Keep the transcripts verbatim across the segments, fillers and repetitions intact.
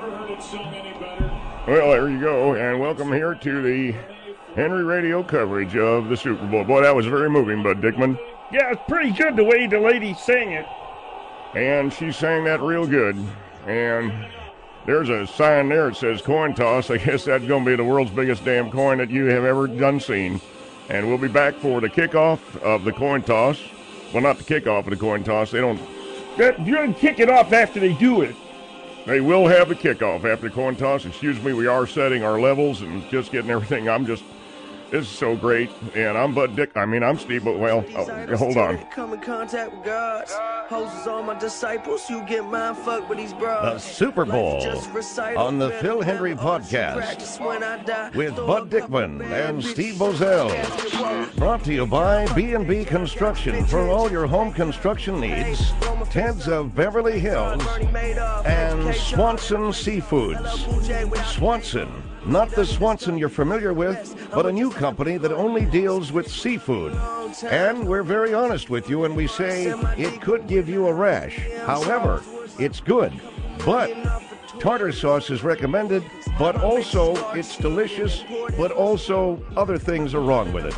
Well, there you go, and welcome here to the Henry Radio coverage of the Super Bowl. Boy, that was very moving, Bud Dickman. Yeah, it's pretty good the way the lady sang it. And she sang that real good. And there's a sign there that says coin toss. I guess that's going to be the world's biggest damn coin that you have ever done seen. And we'll be back for the kickoff of the coin toss. Well, not the kickoff of the coin toss. They don't. You're going to kick it off after they do it. They will have the kickoff after the coin toss. Excuse me, we are setting our levels and just getting everything. I'm just, this is so great. And I'm Bud Dick. I mean, I'm Steve, but well, oh, hold on. Come in contact with God. Hoses all my disciples. You get mind fucked with these bros. The Super Bowl on the Phil Henry Podcast with Bud Dickman and Steve Bozell. Brought to you by B and B Construction for all your home construction needs. Ted's of Beverly Hills and Swanson Seafoods. Swanson, not the Swanson you're familiar with, but a new company that only deals with seafood. And we're very honest with you when we say it could give you a rash. However, it's good. But tartar sauce is recommended, but also it's delicious, but also other things are wrong with it.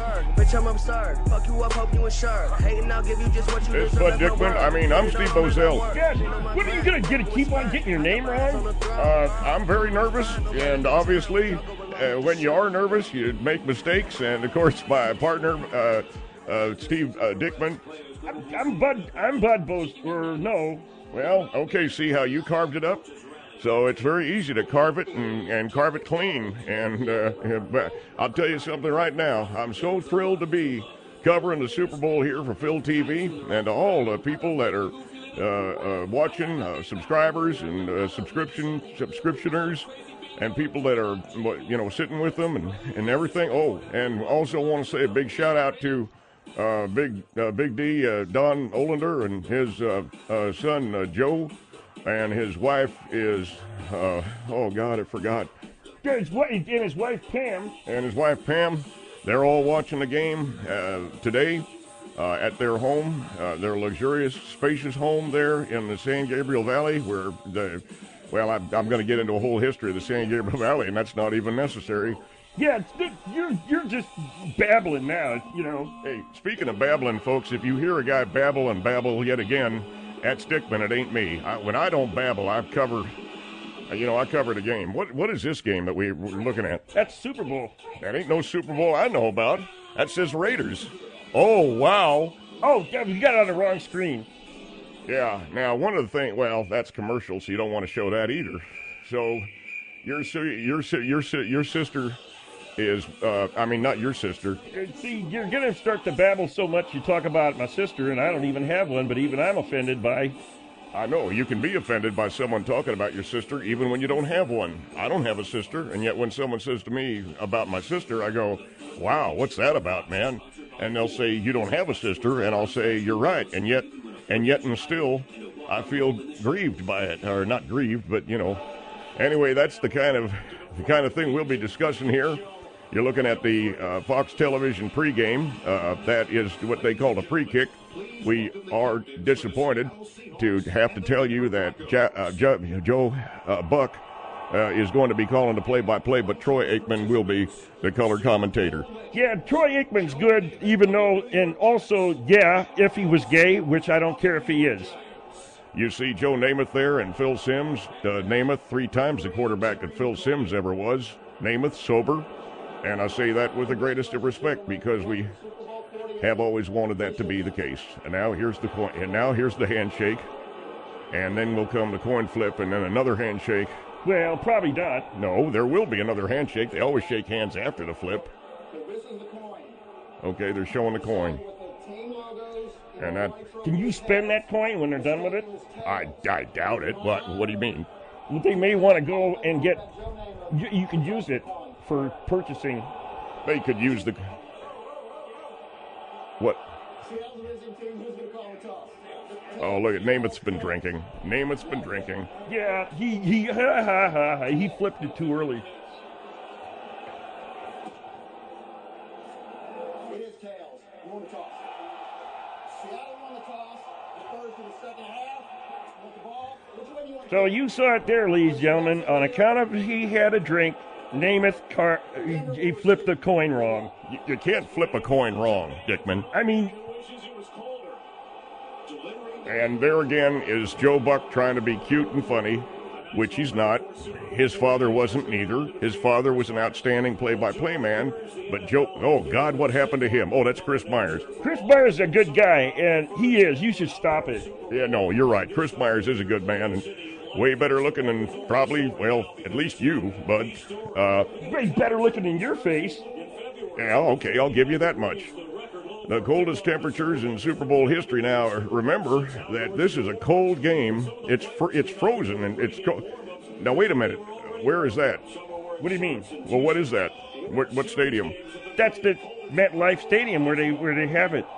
It's Bud Dickman. I mean, I'm Steve Bozell. Yeah, what are you going to get? Keep on getting your name wrong? Uh, I'm very nervous, and obviously, uh, when you are nervous, you make mistakes. And of course, my partner, uh, uh, Steve uh, Dickman. I'm, I'm Bud. I'm Bud Bozell. Or no. Well, okay. See how you carved it up. So it's very easy to carve it and, and carve it clean. And uh, I'll tell you something right now. I'm so thrilled to be covering the Super Bowl here for Phil T V, and to all the people that are uh, uh, watching, uh, subscribers and uh, subscription subscriptioners, and people that are, you know, sitting with them and, and everything. Oh, and also want to say a big shout out to uh, Big uh, Big D, uh, Don Olander, and his uh, uh, son uh, Joe. And his wife is, uh, oh, God, I forgot. His wife, and his wife, Pam. And his wife, Pam. They're all watching the game uh, today uh, at their home, uh, their luxurious, spacious home there in the San Gabriel Valley, where the, well, I, I'm going to get into a whole history of the San Gabriel Valley, and that's not even necessary. Yeah, it's, you're you're just babbling now, you know. Hey, speaking of babbling, folks, if you hear a guy babble and babble yet again, that's Dickman, it ain't me. I, when I don't babble, I've covered, you know, I covered a game. What What is this game that we, we're looking at? That's Super Bowl. That ain't no Super Bowl I know about. That says Raiders. Oh, wow. Oh, yeah, you got it on the wrong screen. Yeah, now, one of the things, well, that's commercial, so you don't want to show that either. So, your your your your sister is, uh, I mean, not your sister. See, you're going to start to babble so much you talk about my sister, and I don't even have one, but even I'm offended by... I know, you can be offended by someone talking about your sister even when you don't have one. I don't have a sister, and yet when someone says to me about my sister, I go, wow, what's that about, man? And they'll say, you don't have a sister, and I'll say, you're right, and yet, and yet and still, I feel grieved by it, or not grieved, but, you know. Anyway, that's the kind of the kind of thing we'll be discussing here. You're looking at the uh, Fox Television pregame. Uh, that is what they call a pre-kick. We are disappointed to have to tell you that ja- uh, jo- Joe uh, Buck uh, is going to be calling the play-by-play, but Troy Aikman will be the color commentator. Yeah, Troy Aikman's good, even though, and also, yeah, if he was gay, which I don't care if he is. You see Joe Namath there and Phil Simms. Uh, Namath, three times the quarterback that Phil Simms ever was. Namath, sober. And I say that with the greatest of respect because we have always wanted that to be the case. And now here's the coin. And now here's the handshake. And then will come the coin flip and then another handshake. Well, probably not. No, there will be another handshake. They always shake hands after the flip. Okay, they're showing the coin. And that. Can you spend that coin when they're done with it? I, I doubt it. What? What do you mean? Well, they may want to go and get. You, you can use it for purchasing. They could use the. What? Oh, look at Namath's been drinking. Namath's been drinking. Yeah, he he ha ha ha. He flipped it too early. It is tails. You want to toss. Seattle won the toss. Defers to the second half. Want the ball? Which way do you want So you saw it there, ladies and gentlemen. On account of he had a drink, Namath car, he, he flipped the coin wrong. You, you can't flip a coin wrong, Dickman. I mean, and there again is Joe Buck trying to be cute and funny, which he's not. His father wasn't neither. His father was an outstanding play-by-play man, but Joe, oh, God, what happened to him? Oh, that's Chris Myers. Chris Myers is a good guy, and he is. You should stop it. Yeah, no, you're right. Chris Myers is a good man, and way better looking than probably, well, at least you, Bud. Uh, Way better looking than your face. yeah, okay, I'll give you that much. The coldest temperatures in Super Bowl history. Now, remember that this is a cold game. It's fr- it's frozen, and it's cold. Now, wait a minute. Where is that? What do you mean? Well, what is that? What, what stadium? That's the MetLife Stadium where they where they have it.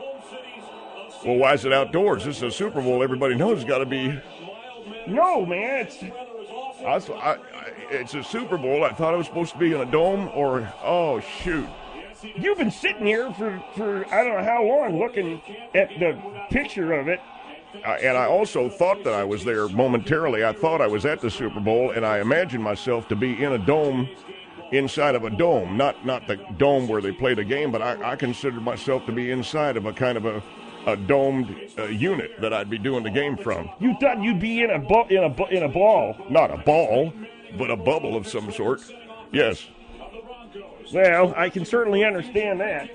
Well, why is it outdoors? This is a Super Bowl. Everybody knows it's got to be. No, man, it's I, was- I, I, it's a Super Bowl. I thought it was supposed to be in a dome or. Oh, shoot. you've been sitting here for, for I don't know how long looking at the picture of it. Uh, and I also thought that I was there momentarily. I thought I was at the Super Bowl, and I imagined myself to be in a dome, inside of a dome. Not not the dome where they play the game, but I, I considered myself to be inside of a kind of a, a domed uh, unit that I'd be doing the game from. You thought you'd be in a bu- in a bu- in a ball. Not a ball, but a bubble of some sort. Yes. Well, I can certainly understand that.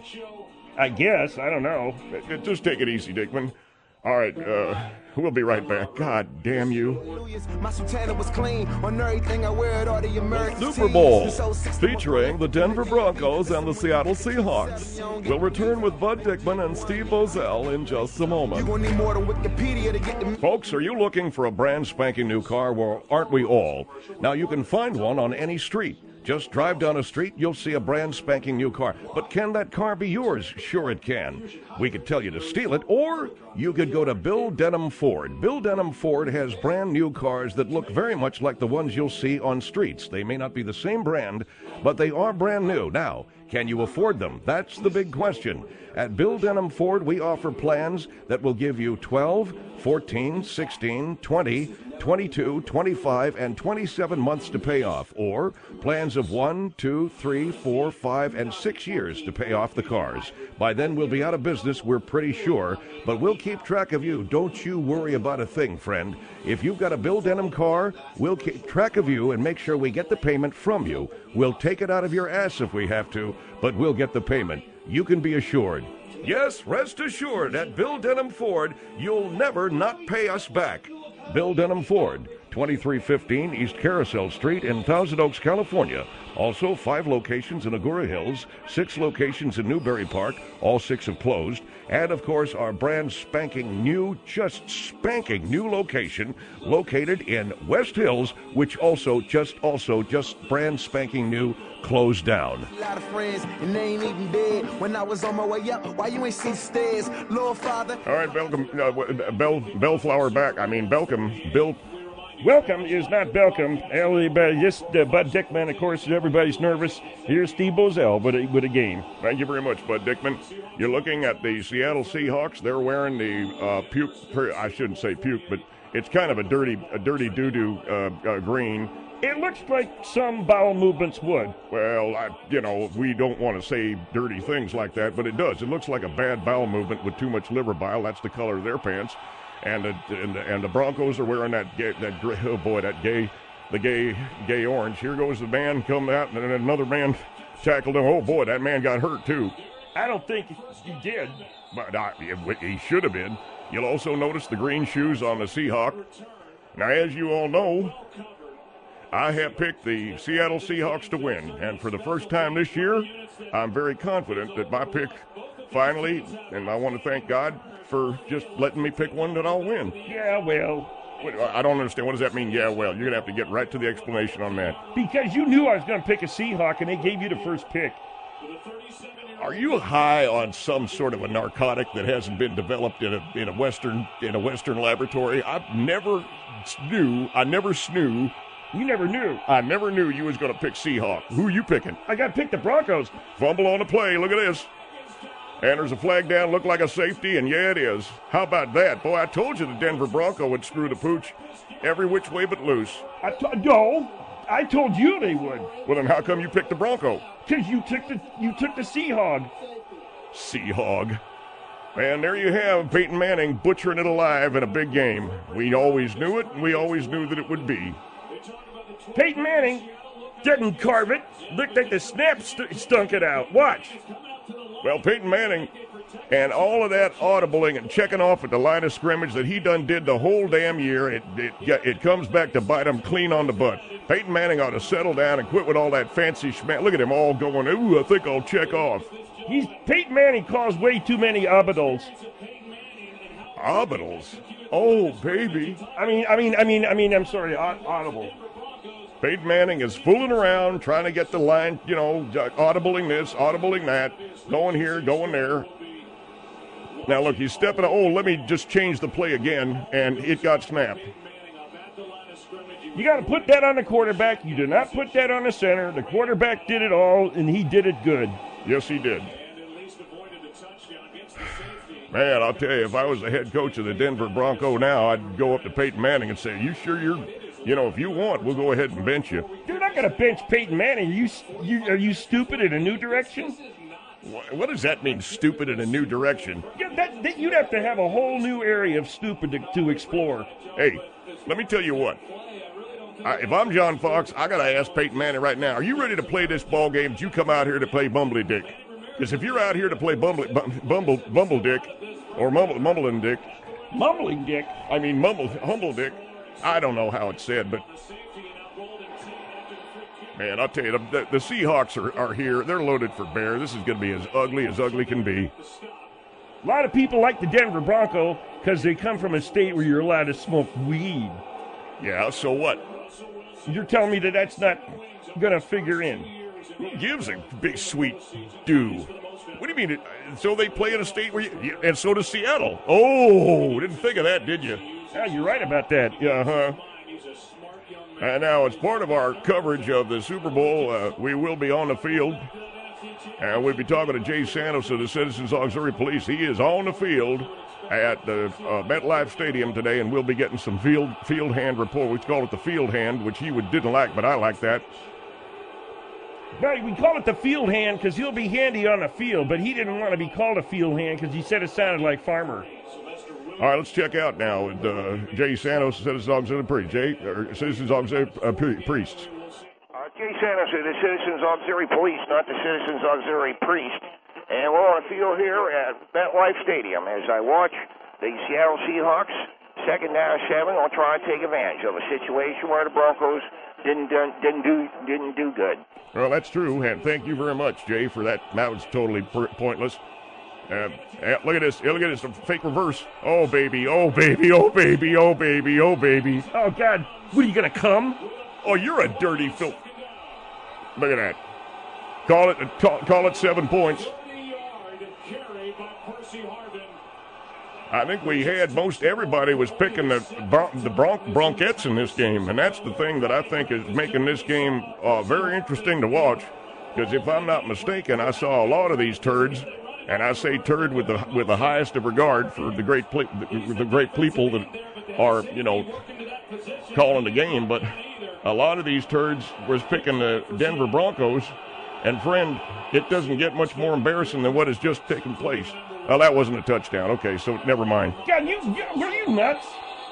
I guess. I don't know. Uh, Just take it easy, Dickman. All right, uh, we'll be right back. God damn you. My sultana was clean on everything I wear at all the American Super Bowl, featuring the Denver Broncos and the Seattle Seahawks. We'll return with Bud Dickman and Steve Bozell in just a You moment. gonna need more than Wikipedia to get the Folks, are you looking for a brand spanking new car? Well, aren't we all? Now, you can find one on any street. Just drive down a street, you'll see a brand spanking new car. But can that car be yours? Sure it can. We could tell you to steal it, or you could go to Bill Denham Ford. Bill Denham Ford has brand new cars that look very much like the ones you'll see on streets. They may not be the same brand, but they are brand new. Now, can you afford them? That's the big question. At Bill Denham Ford, we offer plans that will give you twelve, fourteen, sixteen, twenty, twenty-two, twenty-five, and twenty-seven months to pay off, or plans of one, two, three, four, five, and six years to pay off the cars. By then, we'll be out of business, we're pretty sure, but we'll keep track of you. Don't you worry about a thing, friend. If you've got a Bill Denham car, we'll keep track of you and make sure we get the payment from you. We'll take it out of your ass if we have to, but we'll get the payment. You can be assured. Yes, rest assured, at Bill Denham Ford, you'll never not pay us back. Bill Denham Ford, twenty-three fifteen East Carousel Street in Thousand Oaks, California. Also, five locations in Agoura Hills, six locations in Newbury Park, all six have closed, and of course our brand spanking new, just spanking new location located in West Hills, which also just also just brand spanking new closed down. A lot of friends, and they ain't even dead. When I was on my way up, why you ain't see the stairs? Lord Father. All right, Belcom, uh, w- Bell, Bellflower back. I mean, Belcom, Bill. Welcome is not Belcom. Everybody, just uh, Bud Dickman, of course, everybody's nervous. Here's Steve Bozell with a, with a game. Thank you very much, Bud Dickman. You're looking at the Seattle Seahawks. They're wearing the uh, puke, I shouldn't say puke, but it's kind of a dirty, a dirty doo-doo uh, uh, green. It looks like some bowel movements would. Well, I, you know, we don't want to say dirty things like that, but it does. It looks like a bad bowel movement with too much liver bile. That's the color of their pants. And the, and the, and the Broncos are wearing that gay, that gray, oh boy, that gay, the gay, gay orange. Here goes the man coming out, and then another man tackled him. Oh boy, that man got hurt too. I don't think he did. But I, he should have been. You'll also notice the green shoes on the Seahawk. Now, as you all know, I have picked the Seattle Seahawks to win, and for the first time this year, I'm very confident that my pick finally, and I want to thank God for just letting me pick one that I'll win. Yeah, well, Wait, I don't understand. What does that mean, yeah, well? You're going to have to get right to the explanation on that. because you knew I was going to pick a Seahawk, and they gave you the first pick. Are you high on some sort of a narcotic that hasn't been developed in a in a Western in a Western laboratory? I never knew, I never snoo, You never knew. I never knew you was going to pick Seahawk. Who you picking? I got to pick the Broncos. Fumble on the play. Look at this. And there's a flag down, looked like a safety, and yeah, it is. How about that? Boy, I told you the Denver Bronco would screw the pooch every which way but loose. I t- no, I told you they would. Well, then how come you picked the Bronco? Because you took the you took the Seahawk. Seahawk. Man, there you have Peyton Manning butchering it alive in a big game. We always knew it, and we always knew that it would be. Peyton Manning didn't carve it. Looked like the snap st- stunk it out. Watch. Well, Peyton Manning and all of that audibling and checking off at the line of scrimmage that he done did the whole damn year, it it, it comes back to bite him clean on the butt. Peyton Manning ought to settle down and quit with all that fancy schmat. Look at him all going, ooh, I think I'll check off. He's Peyton Manning calls way too many orbitals. Orbitals? Oh, baby. I mean, I mean, I mean, I mean, I'm sorry, audible. Peyton Manning is fooling around, trying to get the line, you know, audibling this, audibling that, going here, going there. Now, look, he's stepping, oh, let me just change the play again, and it got snapped. You got to put that on the quarterback. You do not put that on the center. The quarterback did it all, and he did it good. Yes, he did. Man, I'll tell you, if I was the head coach of the Denver Bronco now, I'd go up to Peyton Manning and say, you sure you're... You know, if you want, we'll go ahead and bench you. You're not going to bench Peyton Manning. Are you, you, are you stupid in a new direction? What does that mean, stupid in a new direction? Yeah, that, that, you'd have to have a whole new area of stupid to, to explore. Hey, let me tell you what. I, if I'm John Fox, I got to ask Peyton Manning right now, are you ready to play this ball game? Did you come out here to play Bumbly Dick? Because if you're out here to play Bumble, Bumble, Bumble Dick, or Mumble, Mumbling Dick. Mumbling Dick? I mean, Mumble, Humble Dick. I don't know how it's said, but, man, I'll tell you, the, the Seahawks are, are here. They're loaded for bear. This is going to be as ugly as ugly can be. A lot of people like the Denver Bronco because they come from a state where you're allowed to smoke weed. Yeah, so what? You're telling me that that's not going to figure in? Who gives a big sweet do? What do you mean? So they play in a state where you, and so does Seattle. Oh, didn't think of that, did you? Yeah, you're right about that. Uh-huh. And now, as part of our coverage of the Super Bowl, uh, we will be on the field. And we'll be talking to Jay Santos of the Citizens Auxiliary Police. He is on the field at the uh, MetLife Stadium today, and we'll be getting some field field hand report. We call it the field hand, which he would, didn't like, but I like that. Right, we call it the field hand because he'll be handy on the field, but he didn't want to be called a field hand because he said it sounded like farmer. All right, let's check out now with uh, Jay Santos, Citizens Auxiliary Priest. Jay, or Citizens Auxiliary uh, Priest. Uh, Jay Santos of the Citizens Auxiliary Police, not the Citizens Auxiliary Priest. And we're on the field here at MetLife Stadium as I watch the Seattle Seahawks, second down seven, will try and take advantage of a situation where the Broncos didn't done, didn't do didn't do good. Well, that's true, and thank you very much, Jay, for that. That was totally per- pointless. Uh, look at this. Look at this. Fake reverse. Oh, baby. Oh, baby. Oh, baby. Oh, baby. Oh, baby. Oh, God. What, are you going to come? Oh, you're a dirty filth. Look at that. Call it call, call it seven points. I think we had most everybody was picking the the Bron- Bronchettes in this game, and that's the thing that I think is making this game uh, very interesting to watch. Because if I'm not mistaken, I saw a lot of these turds. And I say turd with the with the highest of regard for the great ple- the, the great people that are, you know, calling the game. But a lot of these turds was picking the Denver Broncos. And, friend, it doesn't get much more embarrassing than what has just taken place. Well, that wasn't a touchdown. Okay, so never mind. God, you, you were you nuts?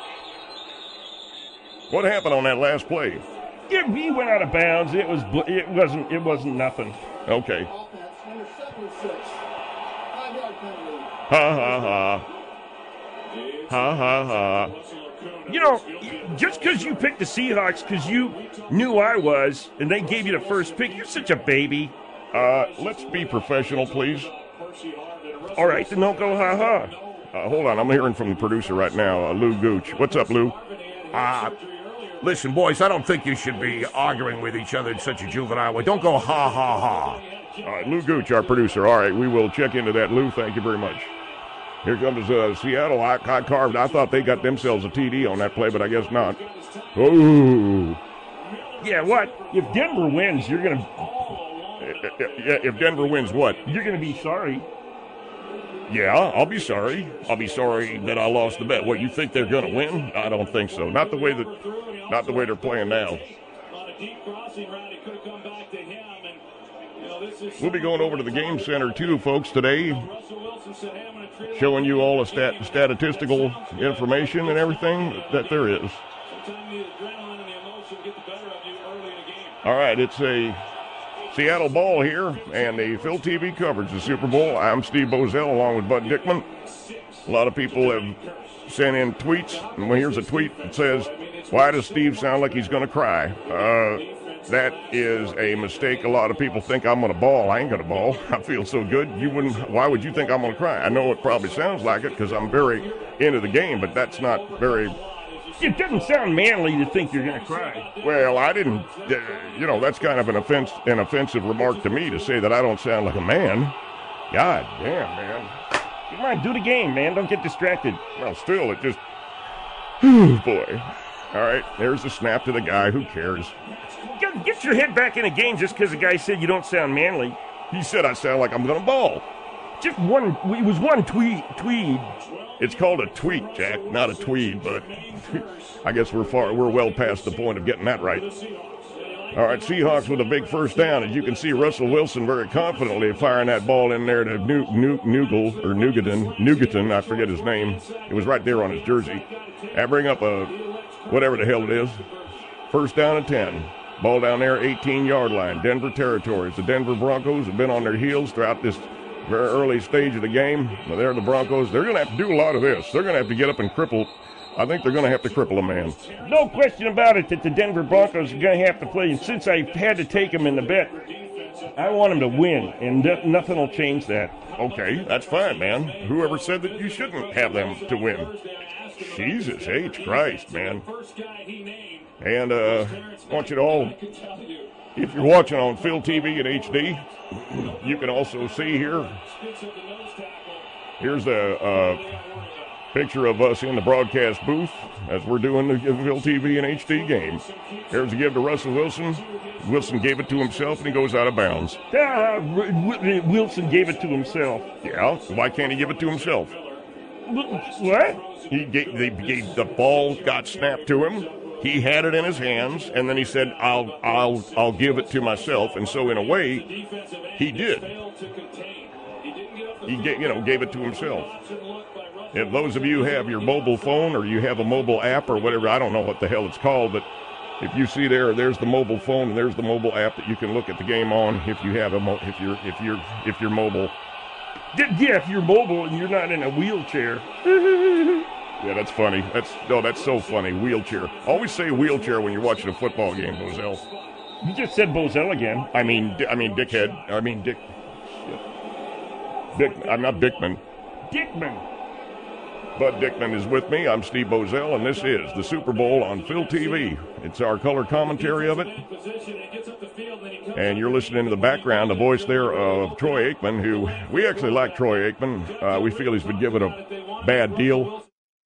What happened on that last play? Yeah, we went out of bounds. It was it wasn't it wasn't nothing. Okay. Ha, ha, ha. Ha, ha, ha. You know, just because you picked the Seahawks because you knew I was and they gave you the first pick, you're such a baby. Uh, let's be professional, please. All right, then don't go ha-ha. Uh, hold on, I'm hearing from the producer right now, uh, Lou Gooch. What's up, Lou? Uh, listen, boys, I don't think you should be arguing with each other in such a juvenile way. Don't go ha-ha-ha. All right, Lou Gooch, our producer. All right, we will check into that. Lou, thank you very much. Here comes uh, Seattle. I, I carved. I thought they got themselves a T D on that play, but I guess not. Oh. Yeah, what? If Denver wins, you're going to... If Denver wins what? You're going to be sorry. Yeah, I'll be sorry. I'll be sorry that I lost the bet. What, you think they're going to win? I don't think so. Not the way that, not the way they're playing now. We'll be going over to the game center too, folks, today, showing you all the stat, statistical information and everything that there is. All right, it's a Seattle ball here, and the Phil T V coverage of the Super Bowl. I'm Steve Bozell along with Bud Dickman. A lot of people have sent in tweets, and well, here's a tweet that says, "Why does Steve sound like he's going to cry?" Uh, that is a mistake. A lot of people think I'm going to bawl. I ain't going to bawl. I feel so good. You wouldn't. Why would you think I'm going to cry? I know it probably sounds like it because I'm very into the game, but that's not very. It doesn't sound manly to think you're going to cry. Well, I didn't, uh, you know, that's kind of an offense, an offensive remark to me to say that I don't sound like a man. God damn, man. Come on, do the game, man. Don't get distracted. Well, still, it just, oh, boy. All right, there's the snap to the guy. Who cares? Get, get your head back in the game just because the guy said you don't sound manly. He said I sound like I'm going to ball. Just one, it was one tweet, tweed. It's called a tweet, Jack, not a tweed, but I guess we're far, we're well past the point of getting that right. All right, Seahawks with a big first down. As you can see, Russell Wilson very confidently firing that ball in there to New, New, Nugal, or Nugaton, Nugaton, I forget his name. It was right there on his jersey. I bring up a, whatever the hell it is, first down and ten. Ball down there, eighteen-yard line, Denver territory. The Denver Broncos have been on their heels throughout this very early stage of the game. Well, they're the Broncos. They're going to have to do a lot of this. They're going to have to get up and cripple. I think they're going to have to cripple a man. No question about it that the Denver Broncos are going to have to play. And since I had to take them in the bet, I want them to win, and th- nothing will change that. Okay, that's fine, man. Whoever said that you shouldn't have them to win? Jesus H. Christ, man. And uh, I want you to all, if you're watching on Phil T V in H D, you can also see here, here's a uh, picture of us in the broadcast booth as we're doing the Phil T V in H D game. Here's a give to Russell Wilson. Wilson gave it to himself, and he goes out of bounds. Uh, Wilson gave it to himself. Yeah, why can't he give it to himself? What? He gave, they gave the ball got snapped to him. He had it in his hands, and then he said, "I'll, I'll, I'll give it to myself." And so, in a way, he did. He, gave, you know, gave it to himself. If those of you have your mobile phone or you have a mobile app or whatever, I don't know what the hell it's called, but if you see there, there's the mobile phone and there's the mobile app that you can look at the game on. If you have a, mo- if you're, if you're, if you're mobile. Yeah, if you're mobile and you're not in a wheelchair. Yeah, that's funny. That's no, that's so funny. Wheelchair. Always say wheelchair when you're watching a football game, Bozell. You just said Bozell again. I mean, I mean, dickhead. I mean, Dick. Dick. I'm not Dickman. Dickman. Bud Dickman is with me. I'm Steve Bozell, and this is the Super Bowl on Phil T V. It's our color commentary of it. And you're listening to the background, the voice there of Troy Aikman, who we actually like Troy Aikman. Uh, we feel he's been given a bad deal.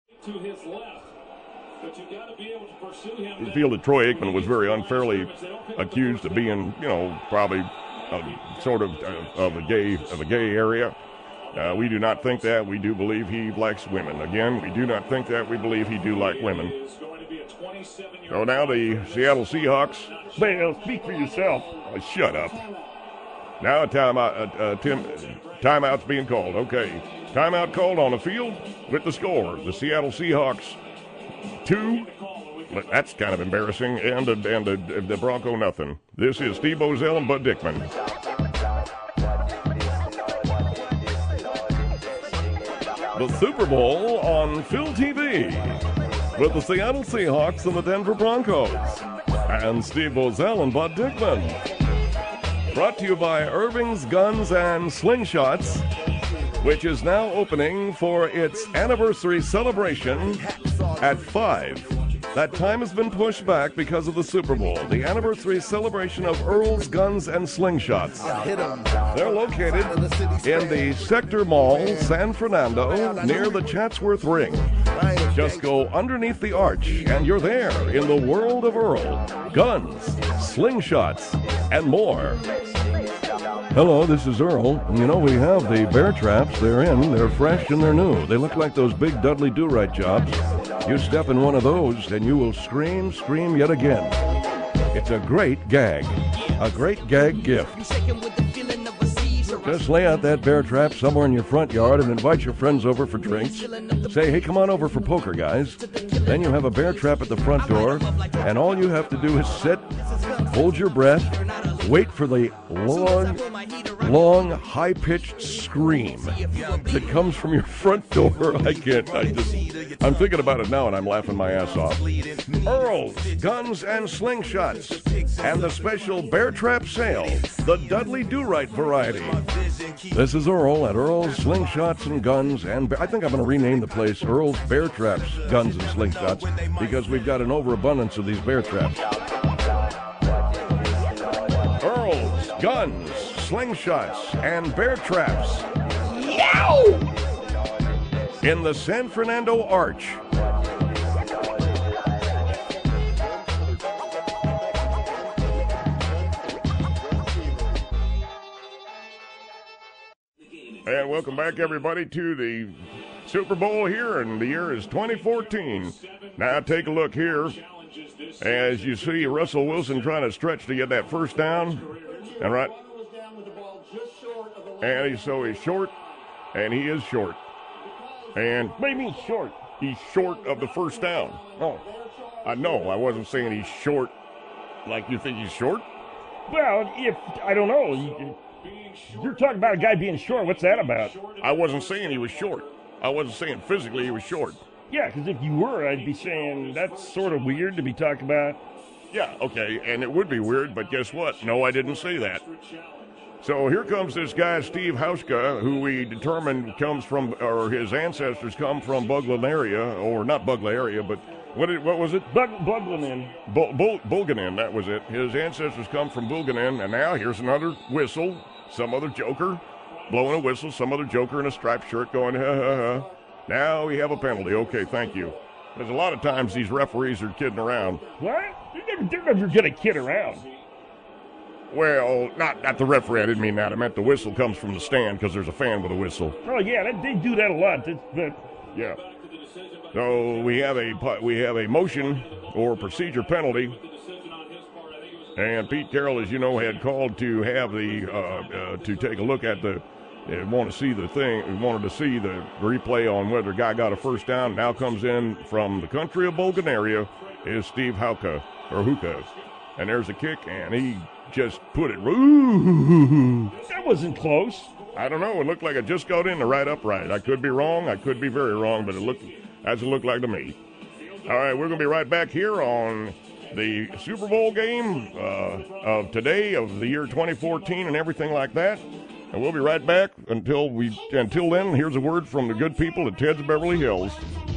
We feel that Troy Aikman was very unfairly accused of being, you know, probably a, sort of uh, of a gay of a gay area. Uh, we do not think that. We do believe he likes women. Again, we do not think that. We believe he do like women. So now the Seattle Seahawks. Well, speak for yourself. Oh, shut up. Now a timeout. Uh, uh, Tim, timeout's being called. Okay, timeout called on the field with the score. The Seattle Seahawks two. That's kind of embarrassing. And the, and the, the Bronco nothing. This is Steve Bozell and Bud Dickman. The Super Bowl on Phil T V with the Seattle Seahawks and the Denver Broncos. And Steve Bozell and Bud Dickman. Brought to you by Irving's Guns and Slingshots, which is now opening for its anniversary celebration at five. That time has been pushed back because of the Super Bowl, the anniversary celebration of Earl's Guns and Slingshots. They're located in the Sector Mall, San Fernando, near the Chatsworth Ring. Just go underneath the arch, and you're there in the world of Earl. Guns, slingshots, and more. Hello, this is Earl. And you know, we have the bear traps. They're in, they're fresh, and they're new. They look like those big Dudley Do-Right jobs. You step in one of those, and you will scream, scream yet again. It's a great gag. A great gag gift. Just lay out that bear trap somewhere in your front yard and invite your friends over for drinks. Say, hey, come on over for poker, guys. Then you have a bear trap at the front door, and all you have to do is sit, hold your breath, wait for the long, long, high-pitched scream that comes from your front door. I can't, I just, I'm thinking about it now and I'm laughing my ass off. Earl's Guns and Slingshots and the special bear trap sale, the Dudley Do-Right variety. This is Earl at Earl's Slingshots and Guns, and I think I'm going to rename the place Earl's Bear Traps, Guns and Slingshots, because we've got an overabundance of these bear traps. Earl's Guns, Slingshots, and Bear Traps. Yow! In the San Fernando Arch. And welcome back, everybody, to the Super Bowl here, and the year is twenty fourteen. Now take a look here. As you see Russell Wilson trying to stretch to get that first down. And right. And he's, so he's short, and he is short. And What do you mean short? he's short of the first down. Oh. I know, I wasn't saying he's short like you think he's short. Well, if, I don't know. You, you're talking about a guy being short. What's that about? I wasn't saying he was short. I wasn't saying physically he was short. Yeah, because if you were, I'd be saying that's sort of weird to be talking about. Yeah, okay, and it would be weird, but guess what? No, I didn't say that. So here comes this guy, Steve Hauschka, who we determined comes from, or his ancestors come from Bulgaria, or not Bulgaria, but what did, what was it? Bug, Buglanin. Bul, Bul, Bulganin, that was it. His ancestors come from Bulganin, and now here's another whistle, some other joker blowing a whistle, some other joker in a striped shirt going, ha, ha, ha. Now we have a penalty. Okay, thank you. There's a lot of times these referees are kidding around. What? They're never, they're never going to kid around. Well, not, not the referee. I didn't mean that. I meant the whistle comes from the stand because there's a fan with a whistle. Oh, yeah, that, they do that a lot. That's, that, Yeah. So we have a we have a motion or procedure penalty, and Pete Carroll, as you know, had called to have the uh, uh, to take a look at the. Uh, want to see the thing. Wanted to see the replay on whether a guy got a first down. Now comes in from the country of Bulgaria is Steve Hauka or Huka, and there's a kick, and he just put it. Ooh. that wasn't close. I don't know. It looked like it just got in the right upright. I could be wrong. I could be very wrong, but it looked as it looked like to me. All right, we're going to be right back here on the Super Bowl game uh, of today, of the year twenty fourteen, and everything like that. And we'll be right back until we. Until then, here's a word from the good people at Ted's Beverly Hills.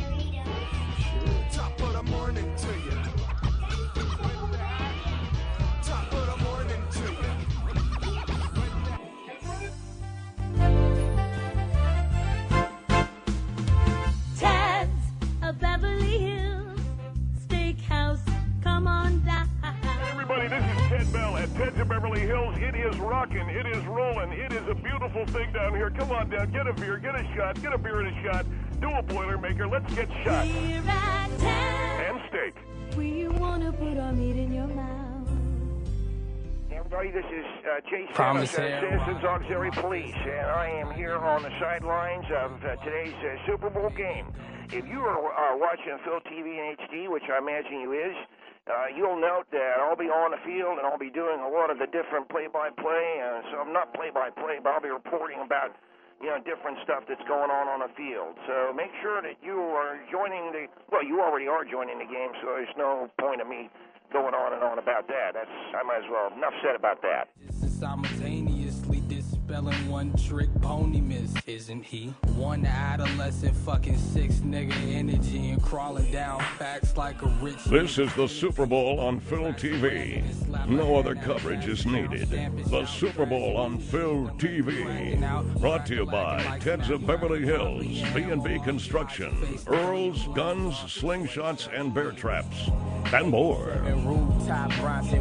Ted's of Beverly Hills. It is rocking. It is rolling. It is a beautiful thing down here. Come on down. Get a beer. Get a shot. Get a beer and a shot. Do a Boilermaker. Let's get shot. Here at Ted's, and steak. We want to put our meat in your mouth. Hey everybody, this is uh, Jason from Citizens Auxiliary Police, and I am here on the sidelines of uh, today's uh, Super Bowl game. If you are uh, watching Phil T V in H D, which I imagine you is, Uh, you'll note that I'll be on the field and I'll be doing a lot of the different play-by-play. Uh, so I'm not play-by-play, but I'll be reporting about, you know, different stuff that's going on on the field. So make sure that you are joining the, well, you already are joining the game, so there's no point of me going on and on about that. That's, I might as well, enough said about that. Simultaneously dispelling one trick pony miss, isn't he? One adolescent fucking six nigga energy and crawling down facts like a rich. This is the Super Bowl on Phil T V. No other coverage is needed. The Super Bowl on Phil T V. Brought to you by Ted's of Beverly Hills, B and B Construction, Earl's Guns, Slingshots, and Bear Traps, and more. And rooftop Bronson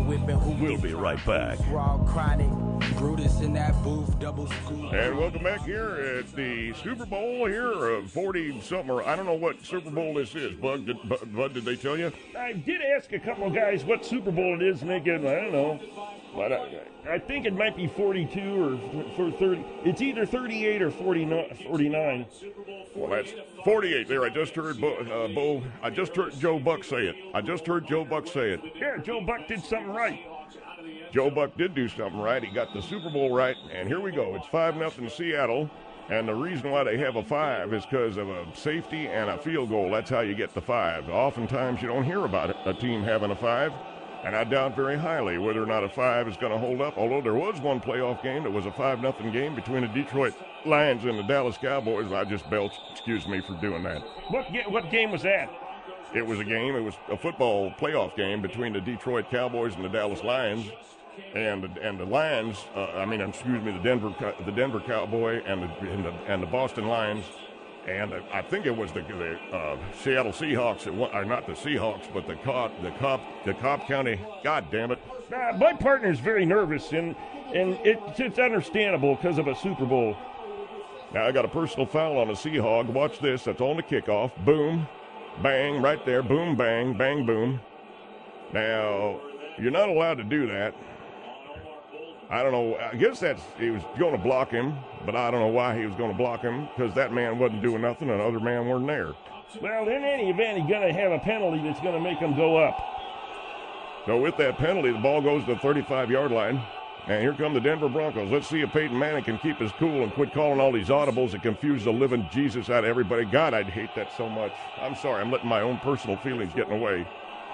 whipping who We'll be right back. raw chronic. Brutus in that booth, double scoop. And welcome back here at the Super Bowl here, uh, forty something, or I don't know what Super Bowl this is. Bud, did, Bud, Bud, did they tell you? I did ask a couple of guys what Super Bowl it is, and they gave, I don't know. But I, I think it might be forty-two or for thirty. It's either thirty-eight or forty-nine. Well, that's forty-eight there. I just heard Bo, uh, Bo, I just heard Joe Buck say it. I just heard Joe Buck say it. Yeah, Joe Buck did something right. Joe Buck did do something right. He got the Super Bowl right, and here we go. It's five nothing Seattle, and the reason why they have a five is because of a safety and a field goal. That's how you get the five. Oftentimes you don't hear about it, a team having a five, and I doubt very highly whether or not a five is going to hold up, although there was one playoff game that was a five nothing game between the Detroit Lions and the Dallas Cowboys. I just belched. Excuse me for doing that. What, what game was that? It was a game, it was a football playoff game between the Detroit Cowboys and the Dallas Lions. And the, and the Lions, uh, I mean, excuse me, the Denver the Denver Cowboy and the and the, and the Boston Lions, and uh, I think it was the, the uh, Seattle Seahawks that won, or not the Seahawks, but the Cobb the Cobb the Cobb County. God damn it! Uh, my partner's very nervous, and and it, it's understandable because of a Super Bowl. Now I got a personal foul on a Seahawk. Watch this. That's on the kickoff. Boom, bang, right there. Boom, bang, bang, boom. Now you're not allowed to do that. I don't know. I guess that's he was going to block him, but I don't know why he was going to block him because that man wasn't doing nothing and the other man weren't there. Well, in any event, he's going to have a penalty that's going to make him go up. So with that penalty, the ball goes to the thirty-five-yard line, and here come the Denver Broncos. Let's see if Peyton Manning can keep his cool and quit calling all these audibles that confuse the living Jesus out of everybody. God, I'd hate that so much. I'm sorry. I'm letting my own personal feelings get in the way.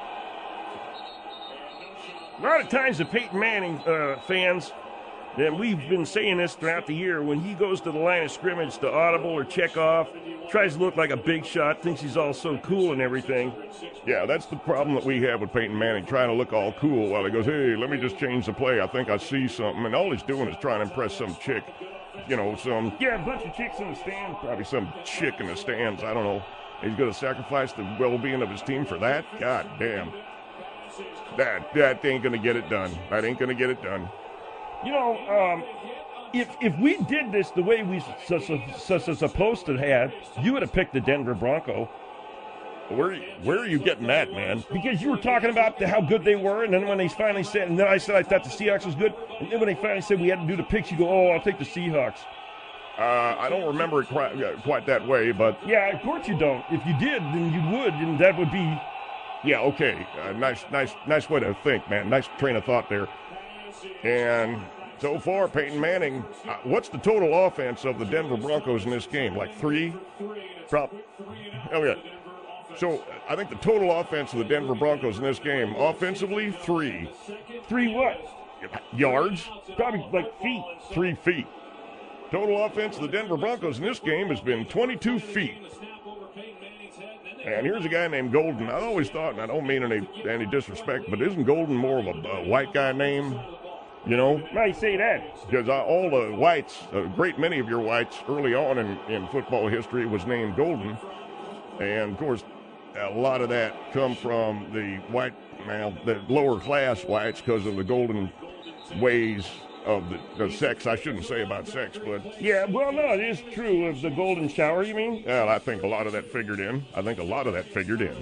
A lot of times the Peyton Manning uh, fans, and we've been saying this throughout the year, when he goes to the line of scrimmage to audible or check off, tries to look like a big shot, thinks he's all so cool and everything. Yeah, that's the problem that we have with Peyton Manning, trying to look all cool while he goes, hey, let me just change the play. I think I see something. And all he's doing is trying to impress some chick, you know, some... Yeah, a bunch of chicks in the stands. Probably some chick in the stands. I don't know. He's going to sacrifice the well-being of his team for that? God damn. That that ain't gonna get it done. That ain't gonna get it done. You know, um, if if we did this the way we so, so, so, so supposed to have, you would have picked the Denver Bronco. Where where are you getting that, man? Because you were talking about the, how good they were, and then when they finally said, and then I said I thought the Seahawks was good, and then when they finally said we had to do the picks, you go, oh, I'll take the Seahawks. Uh, I don't remember it quite, uh, quite that way, but yeah, of course you don't. If you did, then you would, and that would be. Yeah, okay. Uh, nice, nice, nice way to think, man. Nice train of thought there. And so far, Peyton Manning, uh, what's the total offense of the Denver Broncos in this game? Like three? Drop. Oh, yeah. So I think the total offense of the Denver Broncos in this game, offensively, three. Three what? Yards? Probably like feet. Three feet. Total offense of the Denver Broncos in this game has been twenty-two feet. And here's a guy named Golden. I always thought, and I don't mean any any disrespect, but isn't Golden more of a, a white guy name? You know? Why you say that? Because all the whites, a great many of your whites early on in, in football history was named Golden. And, of course, a lot of that come from the white, now, the lower class whites because of the golden ways of the, the sex. I shouldn't say about sex, but... Yeah, well, no, it is true of the golden shower, you mean? Well, I think a lot of that figured in. I think a lot of that figured in.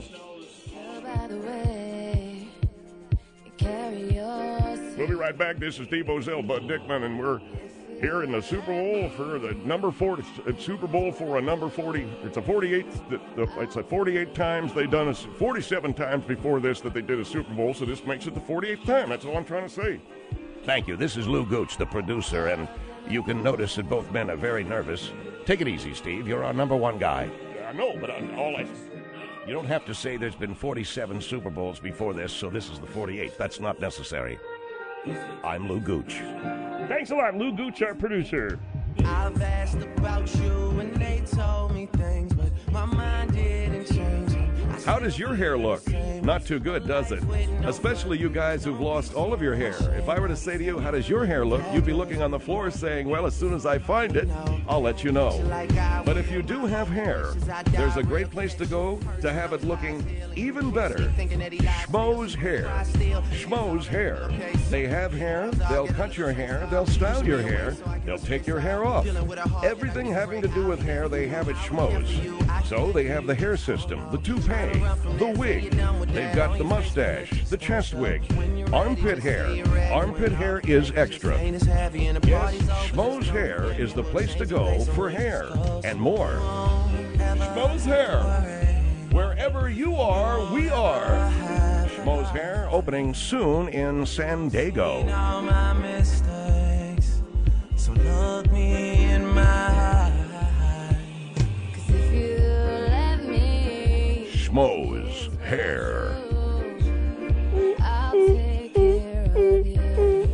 We'll be right back. This is Steve Bozell, Bud Dickman, and we're here in the Super Bowl for the number forty. It's Super Bowl for a number forty. It's a forty-eighth. It's a forty-eight times they've done it. forty-seven times before this that they did a Super Bowl, so this makes it the forty-eighth time. That's all I'm trying to say. Thank you. This is Lou Gooch, the producer, and you can notice that both men are very nervous. Take it easy, Steve. You're our number one guy. I know, but I, all I... You don't have to say there's been forty-seven Super Bowls before this, so this is the forty-eighth. That's not necessary. I'm Lou Gooch. Thanks a lot, Lou Gooch, our producer. I've asked about you and they told me things, but my mind didn't change. I How does your hair look? Not too good, does it? Especially you guys who've lost all of your hair. If I were to say to you, how does your hair look? You'd be looking on the floor saying, well, as soon as I find it, I'll let you know. But if you do have hair, there's a great place to go to have it looking even better. Schmoes Hair. Schmoes Hair. They have hair, they'll cut your hair, they'll style your hair, they'll take your hair off. Everything having to do with hair, they have at Schmoes. So they have the hair system, the toupee, the wig. They've got the mustache, the chest wig, armpit hair. Armpit hair is extra. Yes, Schmoes Hair is the place to go for hair and more. Schmoes Hair. Wherever you are, we are. Schmoes Hair opening soon in San Diego. So look me in my eyes. If you let me, Schmoes Hair. I'll take care of you.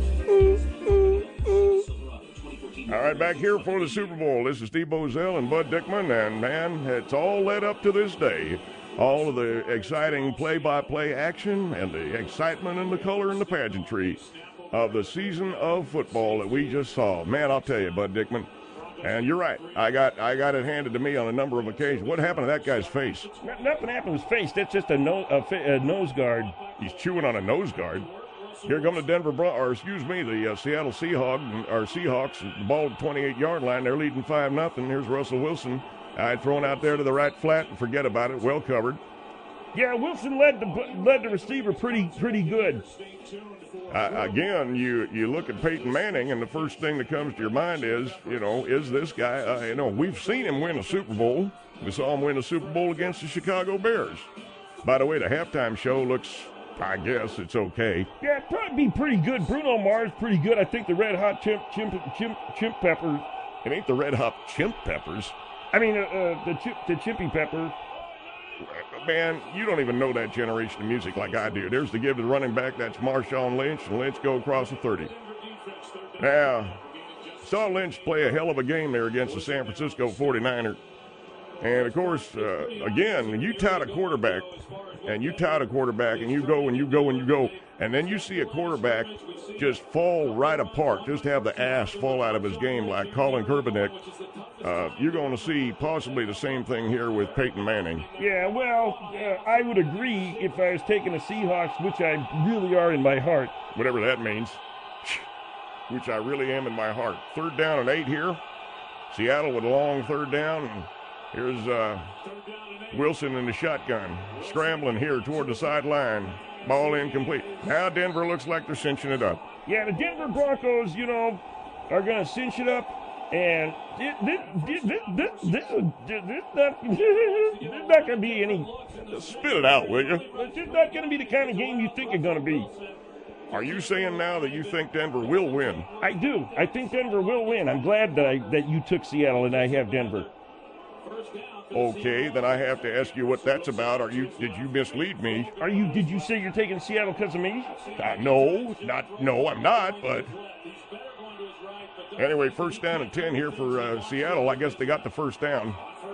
All right, back here for the Super Bowl. This is Steve Bozell and Bud Dickman, and man, it's all led up to this day. All of the exciting play-by-play action and the excitement and the color and the pageantry of the season of football that we just saw. Man, I'll tell you, Bud Dickman, and you're right. I got I got it handed to me on a number of occasions. What happened to that guy's face? N- nothing happened to his face. That's just a, no- a, fa- a nose guard. He's chewing on a nose guard. Here come the Denver Bron- or excuse me, the uh, Seattle Seahawks, or Seahawks, the ball at the twenty-eight-yard line. They're leading five nothing. Here's Russell Wilson. I had thrown out there to the right flat and forget about it. Well covered. Yeah, Wilson led the led the receiver pretty pretty good. Uh, again, you, you look at Peyton Manning, and the first thing that comes to your mind is, you know, is this guy, uh, you know, we've seen him win a Super Bowl. We saw him win a Super Bowl against the Chicago Bears. By the way, the halftime show looks, I guess it's okay. Yeah, it'd probably be pretty good. Bruno Mars pretty good. I think the Red Hot Chimp Chimp Chimp Chimp Pepper. It ain't the Red Hot Chimp Peppers. I mean, uh, uh, the chip the Chimpy Pepper. Man, you don't even know that generation of music like I do. There's the give to the running back. That's Marshawn Lynch, and Lynch go across the thirty. Now, saw Lynch play a hell of a game there against the San Francisco forty-niners. And, of course, uh, again, you tout a quarterback, and you tout a quarterback, and you go and you go and you go, and then you see a quarterback just fall right apart, just have the ass fall out of his game like Colin Kaepernick. Uh, you're going to see possibly the same thing here with Peyton Manning. Yeah, well, uh, I would agree if I was taking the Seahawks, which I really are in my heart. Whatever that means, which I really am in my heart. Third down and eight here. Seattle with a long third down. And here's uh, Wilson in the shotgun, scrambling here toward the sideline. Ball incomplete. Now Denver looks like they're cinching it up. Yeah, the Denver Broncos, you know, are going to cinch it up. And this, this, this, this, this, this, this not, this not going to be any... Spit it out, will you? It's just not going to be the kind of game you think it's going to be. Are you saying now that you think Denver will win? I do. I think Denver will win. I'm glad that I, that you took Seattle and I have Denver. Okay, then I have to ask you what that's about. Are you? Did you mislead me? Are you? Did you say you're taking Seattle because of me? Uh, no, not. No, I'm not. But anyway, first down and ten here for uh, Seattle. I guess they got the first down.